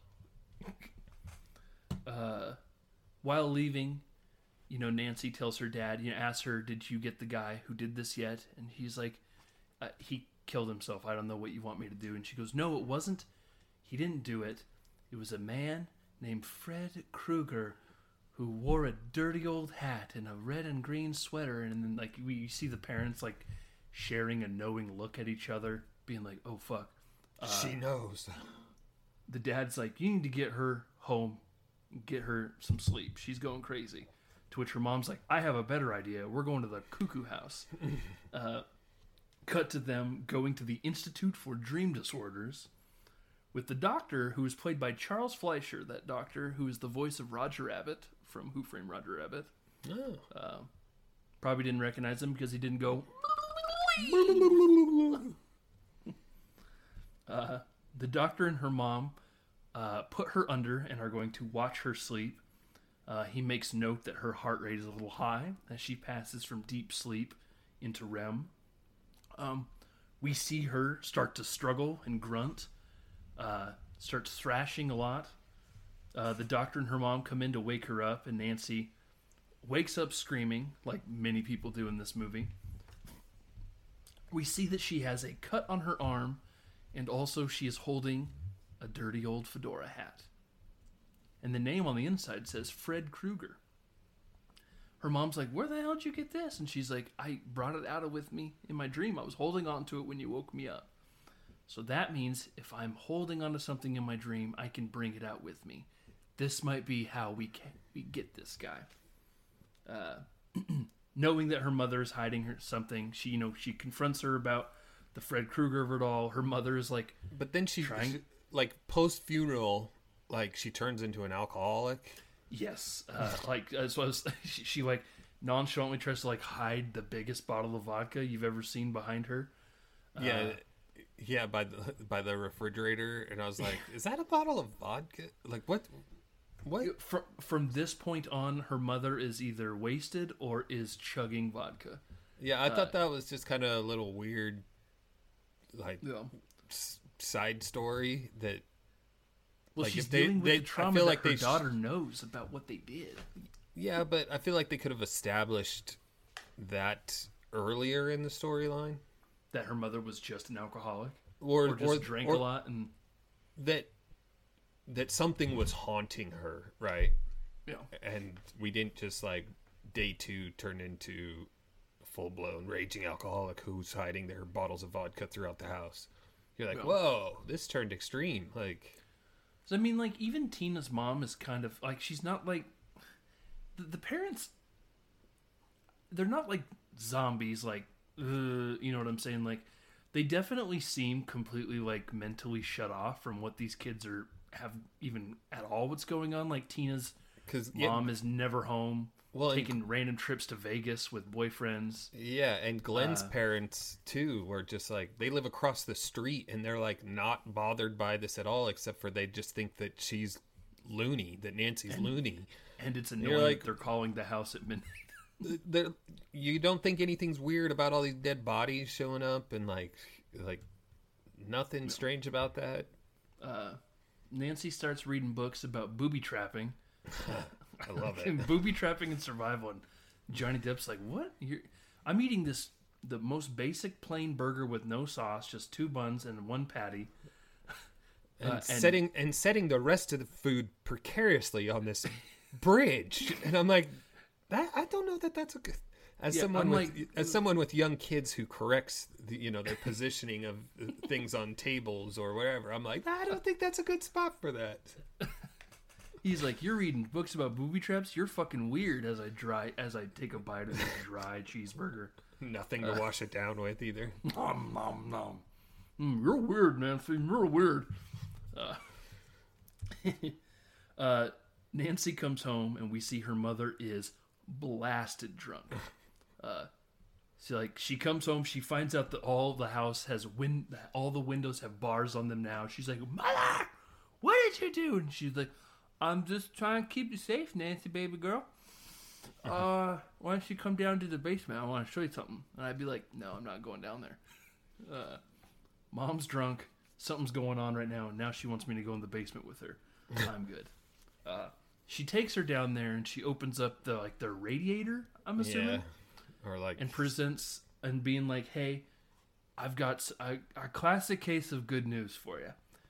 Uh, while leaving, you know, Nancy tells her dad, you know, asks her, "Did you get the guy who did this yet?" And he's like, uh, "He killed himself. I don't know what you want me to do." And she goes, "No, it wasn't. He didn't do it. It was a man named Fred Krueger who wore a dirty old hat and a red and green sweater, and then like we see the parents like sharing a knowing look at each other, being like, "Oh fuck." Uh, she knows. The dad's like, "You need to get her home, get her some sleep. She's going crazy." To which her mom's like, "I have a better idea. We're going to the cuckoo house." uh, cut to them going to the Institute for Dream Disorders with the doctor, who is played by Charles Fleischer, that doctor who is the voice of Roger Rabbit from Who Framed Roger Rabbit. Oh. Uh, probably didn't recognize him because he didn't go... uh, the doctor and her mom uh, put her under and are going to watch her sleep. Uh, he makes note that her heart rate is a little high as she passes from deep sleep into R E M. Um, we see her start to struggle and grunt, uh, starts thrashing a lot. Uh, the doctor and her mom come in to wake her up, and Nancy wakes up screaming, like many people do in this movie. We see that she has a cut on her arm, and also she is holding a dirty old fedora hat. And the name on the inside says Fred Krueger. Her mom's like, "Where the hell did you get this?" And she's like, "I brought it out with me in my dream. I was holding on to it when you woke me up." So that means if I'm holding on to something in my dream, I can bring it out with me. This might be how we can, we get this guy. Uh, knowing that her mother is hiding her something, she you know she confronts her about the Fred Krueger of it all. Her mother is like, but then she, trying she like post funeral, like she turns into an alcoholic. Yes, uh, like as well as she, she like nonchalantly tries to like hide the biggest bottle of vodka you've ever seen behind her. Yeah, uh, yeah, by the by the refrigerator, and I was like, "Is that a bottle of vodka? Like what? What?" From from this point on, her mother is either wasted or is chugging vodka. Yeah, I thought that was just kind of a little weird, like Yeah. s- side story that. Well, Like, she's if they- dealing with they- the I trauma feel that like her they sh- daughter knows about what they did. Yeah, but I feel like they could have established that earlier in the storyline, That her mother was just an alcoholic, or or just or, drank or a lot, and that that something was haunting her, right? yeah, And we didn't just like day two turn into a full blown raging alcoholic who's hiding their bottles of vodka throughout the house. You're like, Yeah. whoa, this turned extreme. Like, so I mean, like even Tina's mom is kind of like she's not like the, the parents. They're not like zombies, like uh, you know what I'm saying? Like they definitely seem completely like mentally shut off from what these kids are have even at all what's going on. Like Tina's because mom is never home, well, and- taking random trips to Vegas with boyfriends. yeah, and Glenn's Uh, parents too were just like they live across the street and they're like not bothered by this at all, except for they just think that she's loony, that Nancy's loony. And it's You're annoying like- that they're calling the house at midnight. There, you don't think anything's weird about all these dead bodies showing up and like like nothing strange about that. Uh, Nancy starts reading books about booby trapping. I love it. And booby trapping and survival. And Johnny Depp's like, "What? You're, I'm eating this the most basic plain burger with no sauce, just two buns and one patty." And, Uh, and- setting and setting the rest of the food precariously on this bridge, and I'm like, that I don't know that that's a good. As Yeah, someone I'm with like- as someone with young kids who corrects the, you know their positioning of things on tables or whatever, I'm like, I don't think that's a good spot for that. He's like, "You're reading books about booby traps? You're fucking weird." As I dry, as I take a bite of this dry cheeseburger. Nothing to wash it down with either. Nom nom nom. Mm, you're weird, Nancy. You're weird. Uh, uh, Nancy comes home and we see her mother is blasted drunk. Uh, so like she comes home, she finds out that all the house has win, all the windows have bars on them now. She's like, "Mother, what did you do?" And she's like, "I'm just trying to keep you safe, Nancy, baby girl. Uh, why don't you come down to the basement? I want to show you something." And I'd be like, "No, I'm not going down there. Uh, Mom's drunk. Something's going on right now, and now she wants me to go in the basement with her. I'm good." Uh, she takes her down there, and she opens up the like their radiator, I'm assuming, Or like and presents and being like, "Hey, I've got s- a, a classic case of good news for you.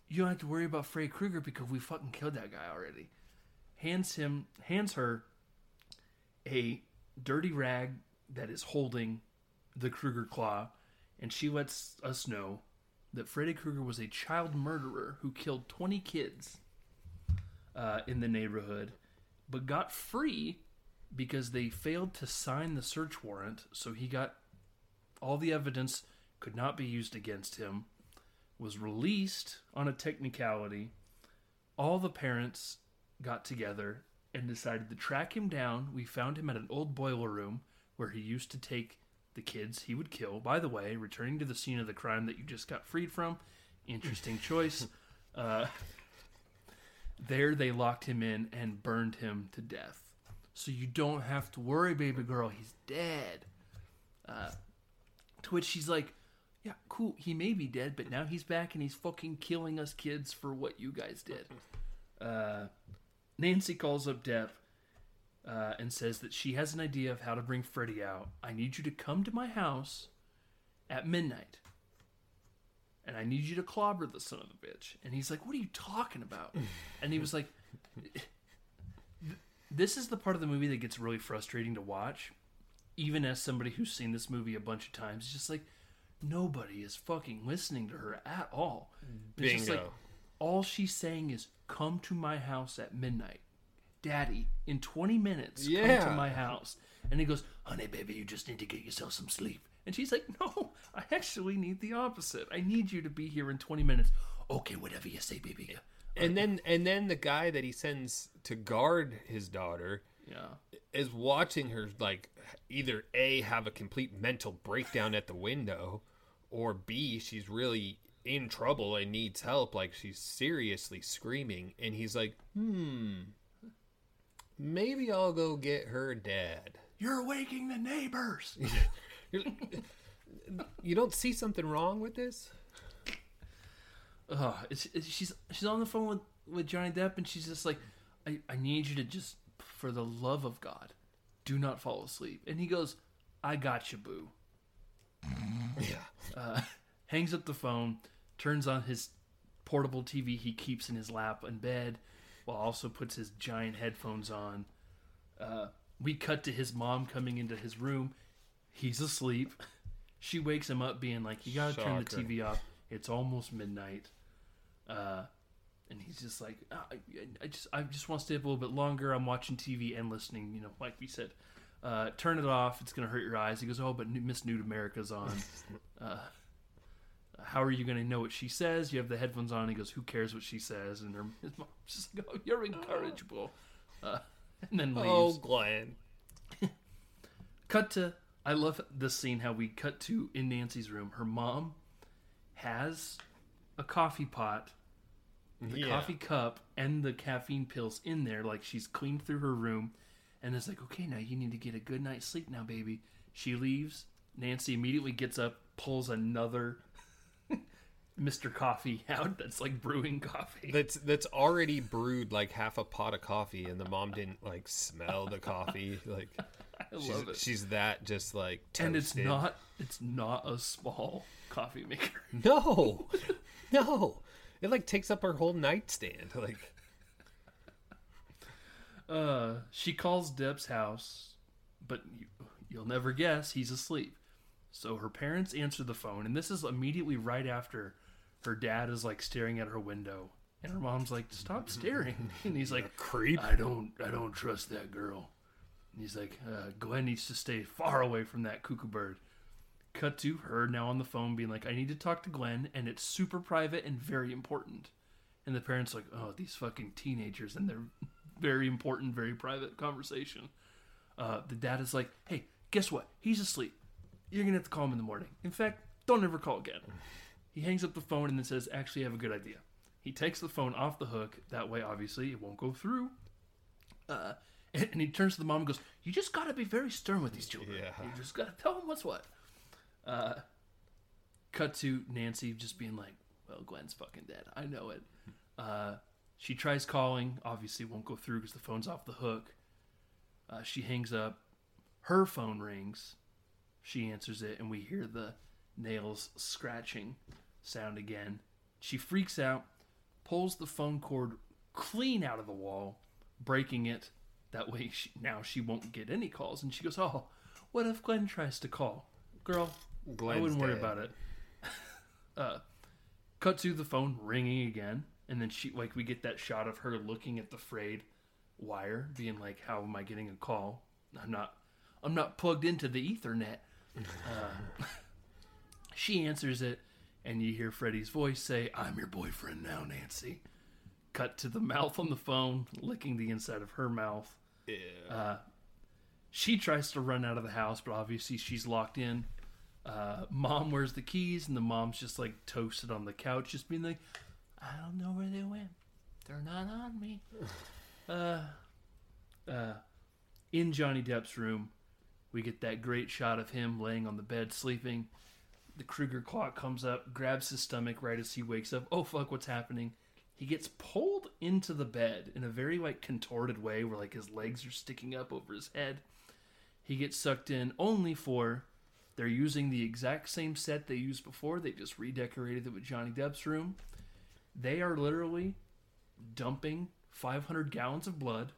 you don't have to worry about Freddy Krueger because we fucking killed that guy already. Hands him, hands her a dirty rag that is holding the Krueger claw, and she lets us know that Freddy Krueger was a child murderer who killed twenty kids uh, in the neighborhood, but got free because they failed to sign the search warrant, so he got all the evidence could not be used against him, was released on a technicality. All the parents got together and decided to track him down. We found him at an old boiler room where he used to take the kids he would kill. By the way, returning to the scene of the crime that you just got freed from. Interesting choice. Uh, there they locked him in and burned him to death. So you don't have to worry, baby girl. He's dead. Uh, to which she's like, yeah, cool. He may be dead, but now he's back and he's fucking killing us kids for what you guys did. Uh, Nancy calls up Depp uh, and says that she has an idea of how to bring Freddy out. I need you to come to my house at midnight. And I need you to clobber the son of a bitch. And he's like, what are you talking about? And he was like, this is the part of the movie that gets really frustrating to watch. Even as somebody who's seen this movie a bunch of times, it's just like, nobody is fucking listening to her at all. It's just like, all she's saying is, come to my house at midnight. Daddy, in twenty minutes, yeah. come to my house. And he goes, honey, baby, you just need to get yourself some sleep. And she's like, no, I actually need the opposite. I need you to be here in twenty minutes. Okay, whatever you say, baby. And then and then the guy that he sends to guard his daughter yeah. is watching her, like, either A, have a complete mental breakdown at the window, or B, she's really in trouble and needs help, like she's seriously screaming, and he's like, hmm, maybe I'll go get her dad. You're waking the neighbors. You don't see something wrong with this? Uh, it's, it's, she's she's on the phone with, with Johnny Depp, and she's just like, I, I need you to just, for the love of God, do not fall asleep. And he goes, I got you, boo. Yeah. Uh, hangs up the phone, turns on his portable T V he keeps in his lap in bed, while also puts his giant headphones on. Uh, we cut to his mom coming into his room. He's asleep. She wakes him up being like, you gotta Shocker. turn the T V off. It's almost midnight. Uh, and he's just like, oh, I, I just I just want to stay up a little bit longer. I'm watching T V and listening, you know, like we said. Uh, turn it off. It's going to hurt your eyes. He goes, oh, but Miss Nude America's on. Uh, how are you going to know what she says? You have the headphones on. He goes, who cares what she says? And her, his mom's just like, oh, you're incorrigible. Uh, and then leaves. Oh, Glenn. Cut to, I love this scene, how we cut to in Nancy's room. Her mom has a coffee pot, the Yeah. coffee cup, and the caffeine pills in there. Like, she's cleaned through her room. And it's like, okay, now you need to get a good night's sleep now, baby. She leaves. Nancy immediately gets up, pulls another Mister Coffee out that's like brewing coffee. That's that's already brewed like half a pot of coffee, and the mom didn't like smell the coffee. Like, I she's, love it. she's that just like toasted. And it's not it's not a small coffee maker. No, no, it like takes up her whole nightstand. Like, Uh, she calls Depp's house, but you, you'll never guess he's asleep. So her parents answer the phone, and this is immediately right after her dad is like staring at her window, and her mom's like, "Stop staring!" And he's like, creep. "I don't, I don't trust that girl." And he's like, uh, "Glenn needs to stay far away from that cuckoo bird." Cut to her now on the phone, being like, "I need to talk to Glenn, and it's super private and very important." And the parents like, "Oh, these fucking teenagers and their very important, very private conversation." Uh, the dad is like, "Hey, guess what? He's asleep. You're gonna have to call him in the morning. In fact, don't ever call again." He hangs up the phone and then says, "Actually, I have a good idea." He takes the phone off the hook. That way, obviously, it won't go through. Uh, and, and he turns to the mom and goes, "You just gotta be very stern with these children. Yeah. You just gotta tell them what's what." Uh, cut to Nancy just being like, "Well, Gwen's fucking dead. I know it." Uh, she tries calling. Obviously, won't go through because the phone's off the hook. Uh, she hangs up. Her phone rings. She answers it, and we hear the nails scratching sound again. She freaks out, pulls the phone cord clean out of the wall, breaking it. That way, she, now she won't get any calls. And she goes, "Oh, what if Glenn tries to call? Girl, Glenn's I wouldn't worry dead. about it." uh, cut to the phone ringing again, and then she like we get that shot of her looking at the frayed wire, being like, "How am I getting a call? I'm not, I'm not plugged into the Ethernet." Uh, she answers it, and you hear Freddie's voice say, "I'm your boyfriend now, Nancy." Cut to the mouth on the phone, licking the inside of her mouth. Yeah. Uh, she tries to run out of the house, but obviously she's locked in. Uh, mom wears the keys, and the mom's just like toasted on the couch, just being like, "I don't know where they went. They're not on me." uh, uh, in Johnny Depp's room, we get that great shot of him laying on the bed sleeping. The Kruger clock comes up, grabs his stomach right as he wakes up. Oh fuck, what's happening? He gets pulled into the bed in a very like contorted way where like his legs are sticking up over his head. He gets sucked in only for they're using the exact same set they used before. They just redecorated it with Johnny Depp's room. They are literally dumping five hundred gallons of blood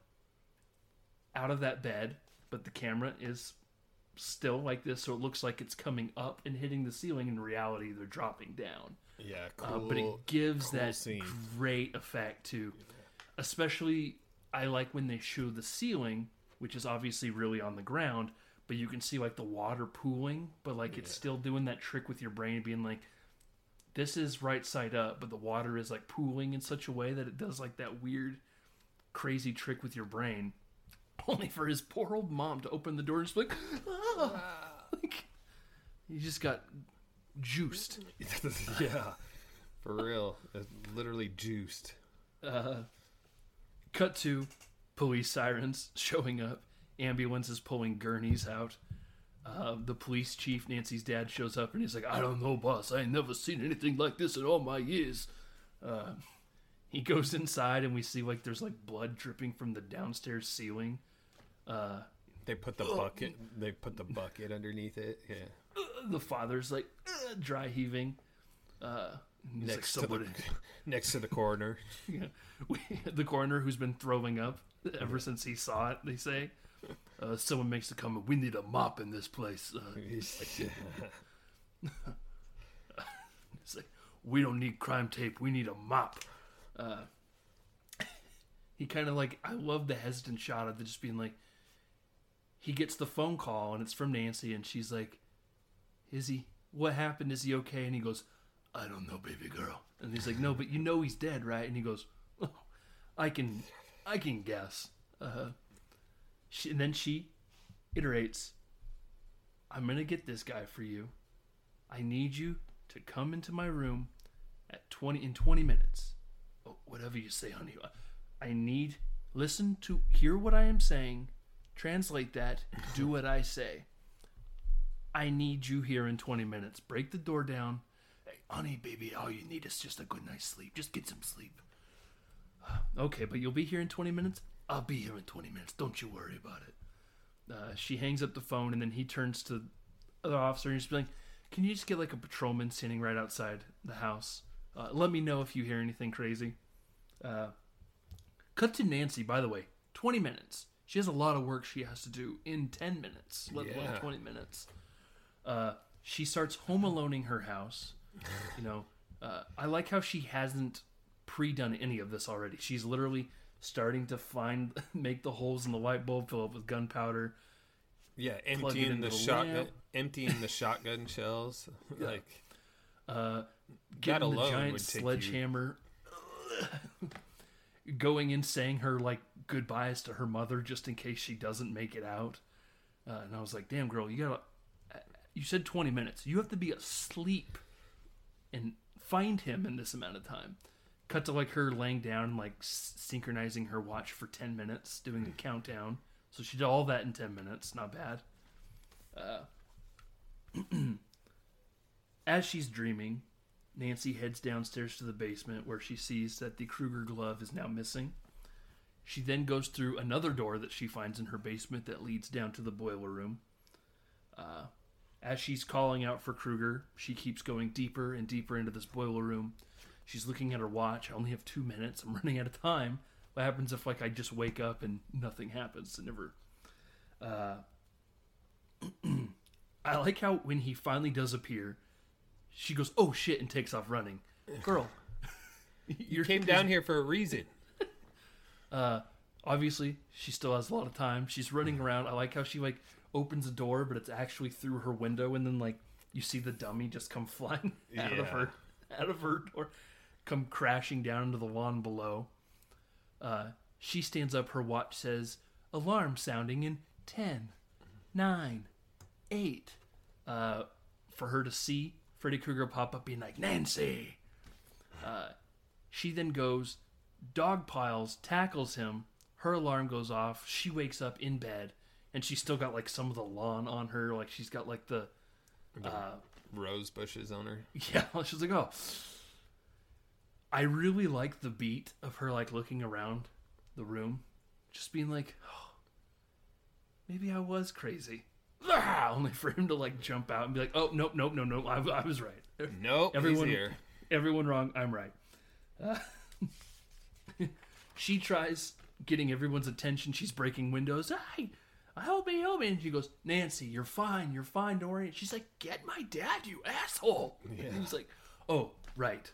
out of that bed, but the camera is still like this, so it looks like it's coming up and hitting the ceiling. In reality, they're dropping down. Yeah, cool. Uh, but it gives cool that scene. great effect too. Especially, I like when they show the ceiling, which is obviously really on the ground, but you can see like the water pooling, but like it's Yeah. still doing that trick with your brain, being like, this is right side up, but the water is like pooling in such a way that it does like that weird, crazy trick with your brain. Only for his poor old mom to open the door and just be like, ah! Like, he just got juiced. Yeah, for real. It's literally juiced. Uh, cut to police sirens showing up. Ambulance is pulling gurneys out. Uh, the police chief, Nancy's dad, shows up and he's like, "I don't know, boss. I ain't never seen anything like this in all my years." Uh, he goes inside and we see like there's like blood dripping from the downstairs ceiling. Uh, They put the bucket. They put the bucket underneath it. Yeah. the father's like uh, dry heaving. Uh, he's like, Next to "Somebody." the next to the coroner. Yeah. We, the coroner who's been throwing up ever since he saw it, they say. Uh, someone makes a comment, "We need a mop in this place." Uh, it's like, "We don't need crime tape. We need a mop." Uh, he kind of like, I love the hesitant shot of it just being like, he gets the phone call and it's from Nancy and she's like, "Is he, what happened? Is he okay?" And he goes, "I don't know, baby girl." And he's like, "No, but you know he's dead, right?" And he goes, "Oh, I can, I can guess." Uh, she, and then she iterates, "I'm going to get this guy for you. I need you to come into my room at twenty in twenty minutes. Oh, whatever you say, honey. I need, listen to, hear what I am saying. Translate that. Do what I say. I need you here in twenty minutes. Break the door down. Hey, honey, baby, all you need is just a good night's sleep. Just get some sleep." "Okay, but you'll be here in twenty minutes?" "I'll be here in twenty minutes. Don't you worry about it." Uh, she hangs up the phone, and then he turns to the officer and he's like, "Can you just get like a patrolman standing right outside the house? Uh, let me know if you hear anything crazy." Uh, cut to Nancy, by the way. twenty minutes. She has a lot of work she has to do in ten minutes, let alone Yeah. twenty minutes. Uh, she starts home aloneing her house. You know, uh, I like how she hasn't pre-done any of this already. She's literally starting to find, make the holes in the light bulb, fill up with gunpowder. Yeah, Plug it emptying into the the shotgun, lamp. emptying the shotgun shells. Like Uh, getting alone the giant would take you- sledgehammer, going in saying her like goodbyes to her mother just in case she doesn't make it out. Uh, and I was like, "Damn, girl, you gotta." You said twenty minutes. You have to be asleep and find him in this amount of time. Cut to like her laying down, like s- synchronizing her watch for ten minutes, doing a countdown. So she did all that in ten minutes. Not bad. Uh, as she's dreaming, Nancy heads downstairs to the basement where she sees that the Kruger glove is now missing. She then goes through another door that she finds in her basement that leads down to the boiler room. Uh, as she's calling out for Kruger, she keeps going deeper and deeper into this boiler room. She's looking at her watch. I only have two minutes. I'm running out of time. What happens if like I just wake up and nothing happens? It never. Uh, I like how when he finally does appear, she goes, "Oh shit," and takes off running. Girl, you came down here for a reason. Uh, obviously, she still has a lot of time. She's running around. I like how she like opens a door, but it's actually through her window, and then like you see the dummy just come flying out Yeah. of her out of her door, come crashing down into the lawn below. Uh, she stands up. Her watch says alarm sounding in ten, nine, eight. Uh, for her to see Freddy Krueger pop up, being like Nancy. Uh, she then goes, dog piles, tackles him. Her alarm goes off. She wakes up in bed, and she's still got like some of the lawn on her. Like she's got like the, uh, Rose bushes on her. yeah. She's like, oh. I really like the beat of her like looking around the room, just being like, oh, maybe I was crazy. Ah! Only for him to like jump out and be like, oh nope, nope, no, no, I, I was right. Nope, Everyone, he's here. everyone wrong. I'm right. Uh, she tries getting everyone's attention. She's breaking windows. Hey, help me, help me. And she goes, Nancy, you're fine. You're fine. Don't worry. And she's like, get my dad, you asshole. Yeah. And he's like, oh, right.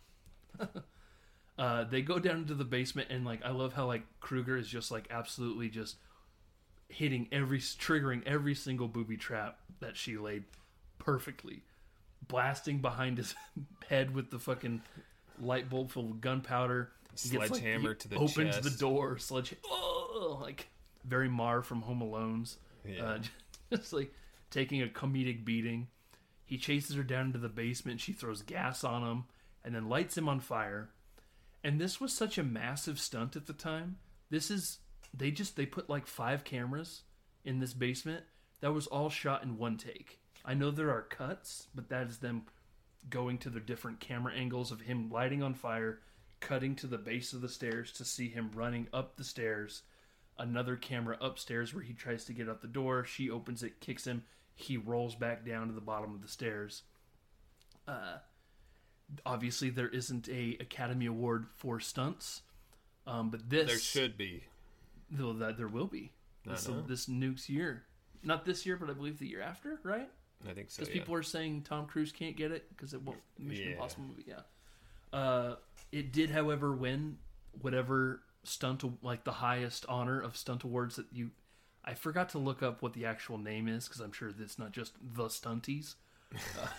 uh, they go down into the basement. And like, I love how like Krueger is just like absolutely just hitting every, triggering every single booby trap that she laid perfectly. Blasting behind his head with the fucking light bulb full of gunpowder. He gets, like, Sledgehammer he to the opens chest. the door. Sledge, oh, like very Mar from Home Alone's. Yeah. Uh, just like taking a comedic beating. He chases her down into the basement. She throws gas on him and then lights him on fire. And this was such a massive stunt at the time. This is they just they put like five cameras in this basement. That was all shot in one take. I know there are cuts, but that is them going to the different camera angles of him lighting on fire, cutting to the base of the stairs to see him running up the stairs. Another camera upstairs where he tries to get out the door. She opens it, kicks him. He rolls back down to the bottom of the stairs. Uh, obviously, there isn't a Academy Award for stunts, um, but this There should be. though that there will be this, know. this next year. Not this year, but I believe the year after, right? I think so. Because Yeah. people are saying Tom Cruise can't get it because it won't Mission Yeah. Impossible movie. Yeah. Uh, it did, however, win whatever stunt like the highest honor of stunt awards that you. I forgot to look up what the actual name is because I'm sure it's not just the Stunties. uh,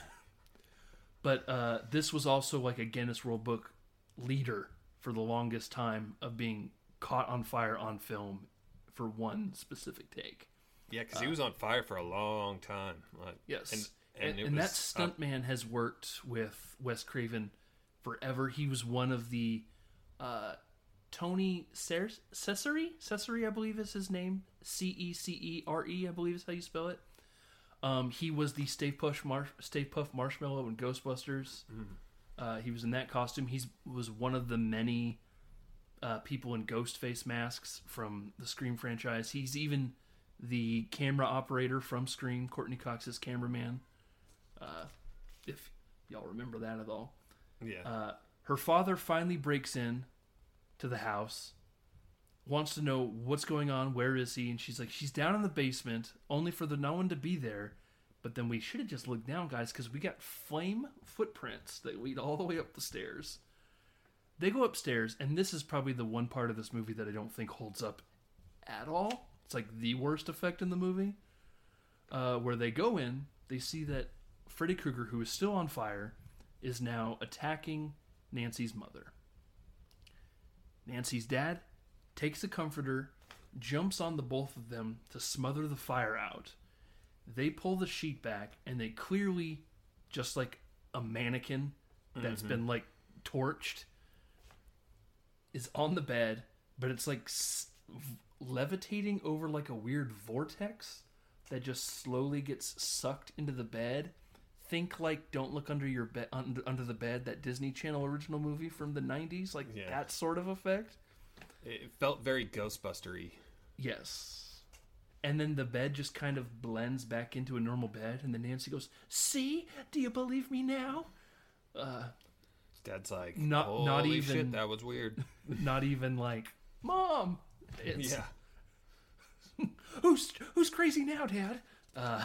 but uh, this was also like a Guinness World Book leader for the longest time of being caught on fire on film for one specific take. Yeah, because he was on fire for a long time. Like, Yes. and, And, and, it and was that up- stuntman has worked with Wes Craven forever. He was one of the uh, Tony Cer- Cesare? Cesare, I believe is his name. C E C E R E, I believe is how you spell it. Um, he was the Stay Puft, Mar- Stay Puft Marshmallow in Ghostbusters. Mm. Uh, he was in that costume. He was one of the many uh, people in ghost face masks from the Scream franchise. He's even the camera operator from Scream, Courtney Cox's cameraman. Uh, if y'all remember that at all. Yeah. Uh, her father finally breaks in to the house, wants to know what's going on, where is he, and she's like, she's down in the basement, only for the no one to be there. But then we should have just looked down, guys, because we got flame footprints that lead all the way up the stairs. They go upstairs, and this is probably the one part of this movie that I don't think holds up at all. It's like the worst effect in the movie. Uh, where they go in, they see that Freddy Krueger, who is still on fire, is now attacking Nancy's mother. Nancy's dad takes a comforter, jumps on the both of them to smother the fire out. They pull the sheet back, and they clearly, just like a mannequin that's been like torched, is on the bed, but it's like s- levitating over like a weird vortex that just slowly gets sucked into the bed. Think like Don't Look Under Your Bed, under, under the Bed, that Disney Channel original movie from the nineties, like Yeah. that sort of effect. It felt very Ghostbuster-y. Yes. And then the bed just kind of blends back into a normal bed, and then Nancy goes, "See? Do you believe me now?" Uh, Dad's like, Not- Holy not even- shit, that was weird. Not even like, Mom. It's, Yeah. Who's who's crazy now, Dad? Uh,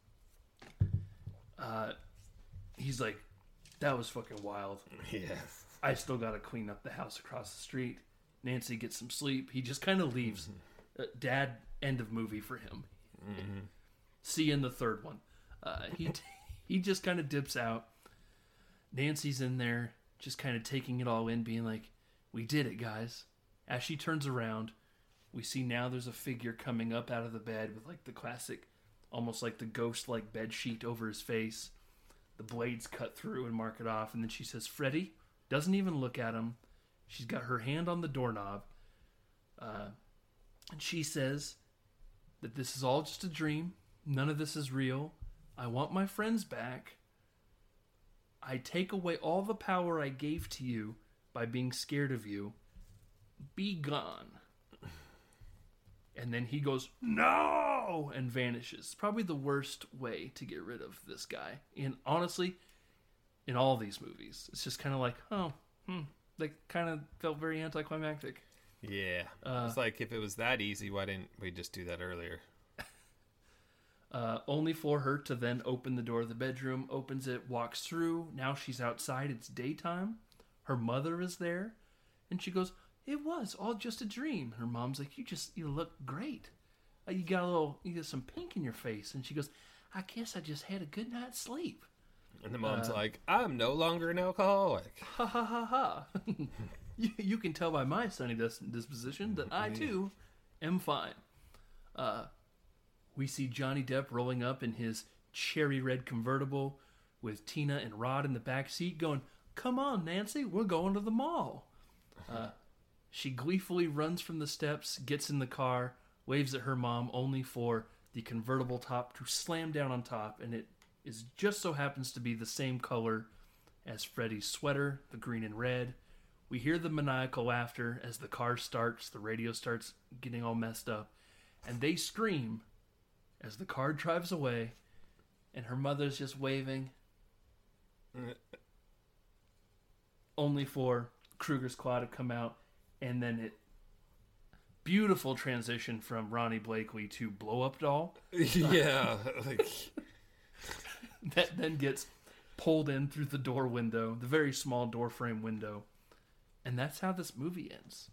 uh, he's like, that was fucking wild. Yeah. I still got to clean up the house across the street. Nancy gets some sleep. He just kind of leaves. Mm-hmm. Uh, Dad, end of movie for him. Mm-hmm. See you in the third one. Uh, he he just kind of dips out. Nancy's in there, just kind of taking it all in, being like, we did it, guys. As she turns around, we see now there's a figure coming up out of the bed with like the classic, almost like the ghost-like bed sheet over his face. The blades cut through and mark it off. And then she says, Freddy, doesn't even look at him. She's got her hand on the doorknob. Uh, and she says that this is all just a dream. None of this is real. I want my friends back. I take away all the power I gave to you by being scared of you. Be gone. And then he goes, no, and vanishes. Probably the worst way to get rid of this guy. And honestly, in all these movies, it's just kind of like, oh, hmm. They kind of felt very anticlimactic. Yeah. Uh, it's like, if it was that easy, why didn't we just do that earlier? Uh, only for her to then open the door of the bedroom, opens it, walks through. Now she's outside. It's daytime. Her mother is there. And she goes, it was all just a dream. Her mom's like, you just, you look great. Uh, you got a little, you got some pink in your face. And she goes, I guess I just had a good night's sleep. And the mom's Uh, like, I'm no longer an alcoholic. Ha ha ha ha. you, you can tell by my sunny dis- disposition that I too am fine. Uh, we see Johnny Depp rolling up in his cherry red convertible with Tina and Rod in the back seat going, come on, Nancy, we're going to the mall. Uh, she gleefully runs from the steps, gets in the car, waves at her mom, only for the convertible top to slam down on top, and it is just so happens to be the same color as Freddy's sweater, the green and red. We hear the maniacal laughter as the car starts, the radio starts getting all messed up, and they scream as the car drives away, and her mother's just waving, only for Kruger's Claw to come out, and then it beautiful transition from Ronnie Blakely to Blow Up Doll Yeah. Like, that then gets pulled in through the door window, the very small door frame window, and that's how this movie ends.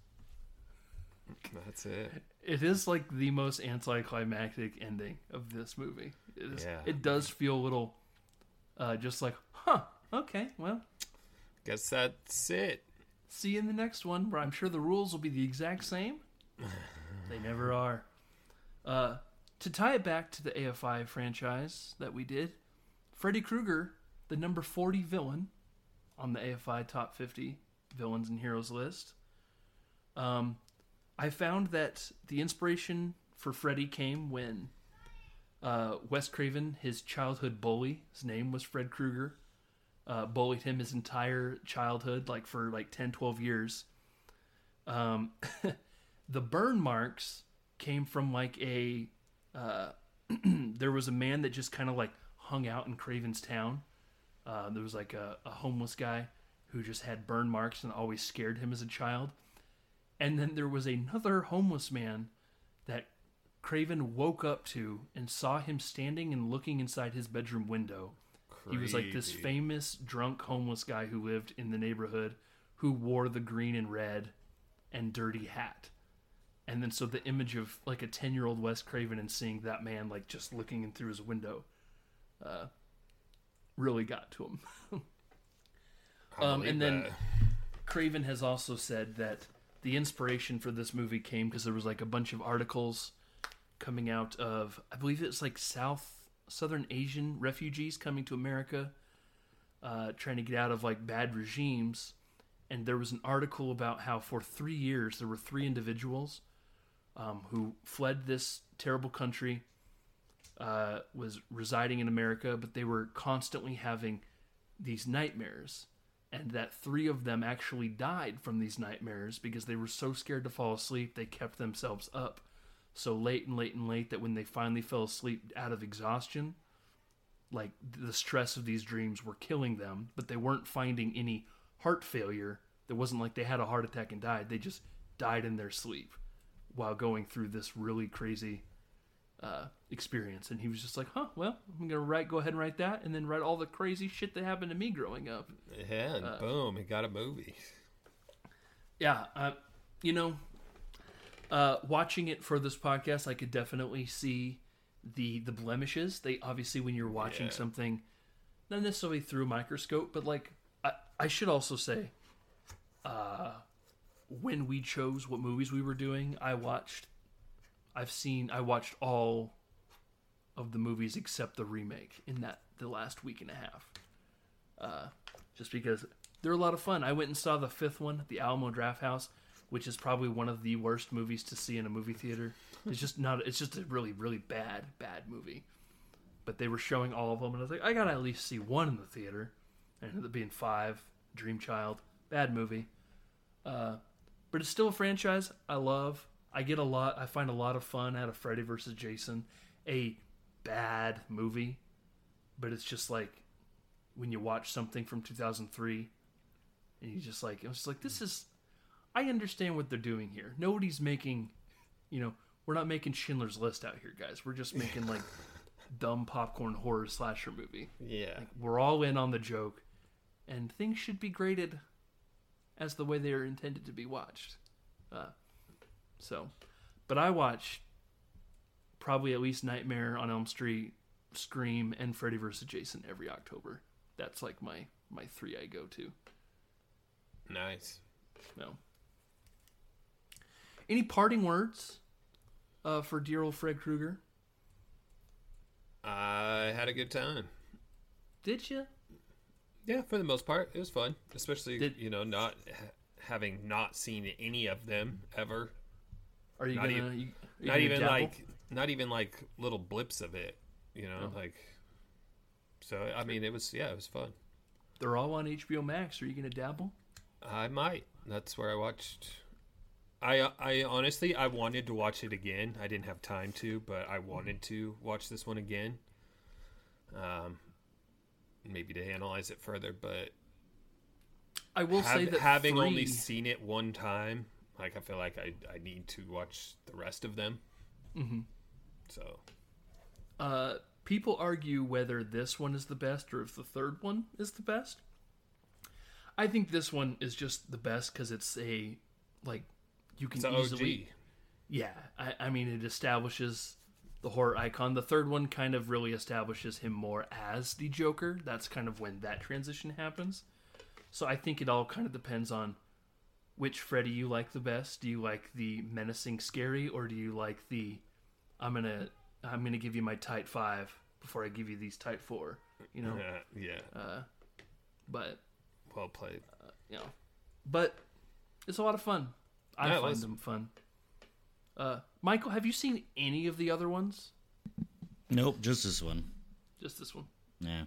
that's it. It is like the most anticlimactic ending of this movie. It, is, Yeah. it does feel a little uh, just like, huh, okay, well, Guess that's it. see you in the next one, where I'm sure the rules will be the exact same. They never are. Uh, to tie it back to the A F I franchise that we did, Freddy Krueger, the number forty villain on the A F I Top fifty Villains and Heroes list. Um, I found that the inspiration for Freddy came when uh, Wes Craven, his childhood bully, his name was Fred Krueger, uh, bullied him his entire childhood, like for like ten, twelve years. Um, the burn marks came from like a, uh, there was a man that just kind of like hung out in Craven's town. Uh, there was like a, a homeless guy who just had burn marks and always scared him as a child. And then there was another homeless man that Craven woke up to and saw him standing and looking inside his bedroom window. He was like this Creepy. famous drunk homeless guy who lived in the neighborhood who wore the green and red and dirty hat. And then so the image of like a ten-year-old Wes Craven and seeing that man like just looking in through his window uh, really got to him. I um, believe and then that. Craven has also said that the inspiration for this movie came because there was like a bunch of articles coming out of, I believe it's like South Southern Asian refugees coming to America, uh, trying to get out of like bad regimes. And there was an article about how for three years there were three individuals um, who fled this terrible country, uh, was residing in America, but they were constantly having these nightmares. And that three of them actually died from these nightmares because they were so scared to fall asleep, they kept themselves up so late and late and late that when they finally fell asleep out of exhaustion, like the stress of these dreams were killing them, but they weren't finding any heart failure. It wasn't like they had a heart attack and died. They just died in their sleep while going through this really crazy uh, experience. And he was just like, huh, well, I'm going to write, go ahead and write that, and then write all the crazy shit that happened to me growing up. Yeah, and uh, boom, he got a movie. Yeah, uh, you know, uh, watching it for this podcast, I could definitely see the the blemishes. They obviously, when you're watching yeah. something, not necessarily through a microscope, but like, I, I should also say, uh, when we chose what movies we were doing, I watched, I've seen, I watched all of the movies except the remake in that, the last week and a half. Uh, just because they're a lot of fun. I went and saw the fifth one, the Alamo Drafthouse, which is probably one of the worst movies to see in a movie theater. It's just not, it's just a really, really bad, bad movie. But they were showing all of them, and I was like, I gotta at least see one in the theater. And it ended up being five, Dream Child, bad movie. Uh, but it's still a franchise I love. I get a lot, I find a lot of fun out of Freddy versus Jason. A bad movie, but it's just like when you watch something from two thousand three, and you just like, it was just like, this is, I understand what they're doing here. Nobody's making, you know, we're not making Schindler's List out here, guys. We're just making like dumb popcorn horror slasher movie. Yeah. Like, we're all in on the joke, and things should be graded as the way they are intended to be watched. Uh, so, but I watch probably at least Nightmare on Elm Street, Scream, and Freddy versus Jason every October. That's like my, my three I go to. Nice. No. Any parting words uh, for dear old Fred Krueger? I had a good time. Did you? Yeah, for the most part, it was fun. Especially, Did, you know, not ha- having not seen any of them ever. Are you not gonna? Even, you, are not you even dabble? like, not even like little blips of it. You know, oh. like. So I mean, it was yeah, it was fun. They're all on H B O Max. Are you gonna dabble? I might. That's where I watched. I I honestly I wanted to watch it again. I didn't have time to, but I wanted to watch this one again. Um, maybe to analyze it further, but I will have, say that having three... only seen it one time, like I feel like I I need to watch the rest of them. Mm-hmm. So, uh, people argue whether this one is the best or if the third one is the best. I think this one is just the best because it's a like you can it's easily. O G. Yeah, I, I mean it establishes the horror icon. The third one kind of really establishes him more as the Joker. That's kind of when that transition happens. So I think it all kind of depends on which Freddy you like the best. Do you like the menacing, scary, or do you like the I'm gonna I'm gonna give you my tight five before I give you these tight four? You know. Yeah. yeah. Uh, but. Well played. Uh, you know, but it's a lot of fun. I yeah, find them fun. Uh, Michael, have you seen any of the other ones? Nope, just this one. Just this one. Yeah.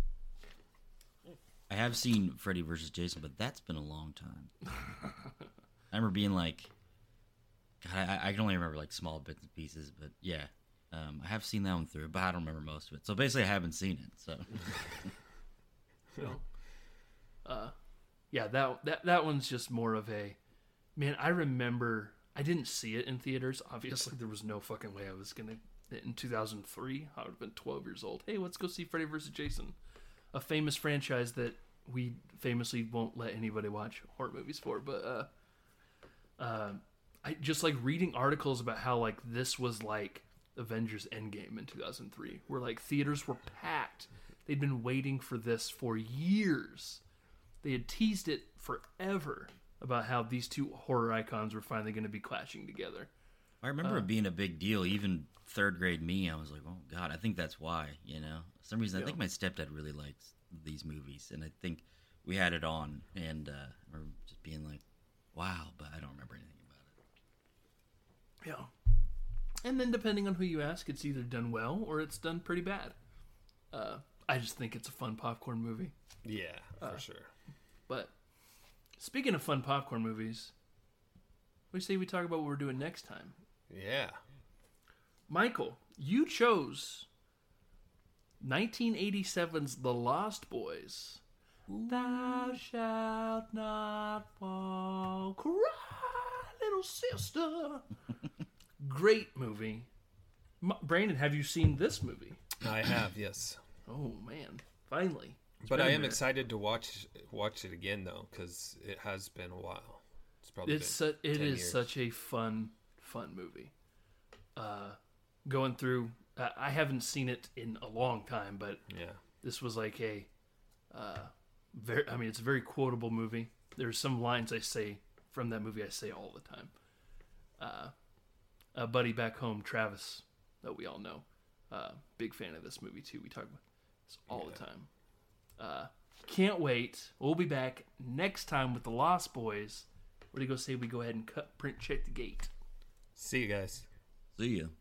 No. I have seen Freddy versus Jason, but that's been a long time. I remember being like, God, I, I can only remember like small bits and pieces, but yeah, um, I have seen that one through, but I don't remember most of it. So basically, I haven't seen it. So. so. Uh, yeah, that that that one's just more of a man. I remember I didn't see it in theaters. Obviously, there was no fucking way I was gonna. In two thousand three, I would have been twelve years old. Hey, let's go see Freddy versus Jason, a famous franchise that we famously won't let anybody watch horror movies for. But uh, uh, I just like reading articles about how like this was like Avengers Endgame in two thousand three, where like theaters were packed. They'd been waiting for this for years. They had teased it forever about how these two horror icons were finally going to be clashing together. I remember uh, it being a big deal. Even third grade me, I was like, oh, God, I think that's why, you know? For some reason, I yeah. think my stepdad really likes these movies, and I think we had it on, and uh, I remember just being like, wow, but I don't remember anything about it. Yeah. And then depending on who you ask, it's either done well or it's done pretty bad. Uh, I just think it's a fun popcorn movie. Yeah, for uh, sure. But speaking of fun popcorn movies, what do you say we talk about what we're doing next time? Yeah. Michael, you chose nineteen eighty-seven's The Lost Boys Thou shalt not walk, cry, little sister. Great movie. M- Brandon, have you seen this movie? I have, yes. Oh man, finally. It's But been I a am minute. excited to watch watch it again though, because it has been a while. It's probably It's been su- it ten is years. such a fun, fun movie. Uh, going through, uh, I haven't seen it in a long time, but Yeah. this was like a, uh, very. I mean, it's a very quotable movie. There's some lines I say from that movie I say all the time. Uh, a buddy back home, Travis, that we all know, uh, big fan of this movie too. We talk about this all Yeah. the time. Uh, can't wait. We'll be back next time with the Lost Boys. What do you go say we go ahead and cut, print, check the gate? See you guys. See ya.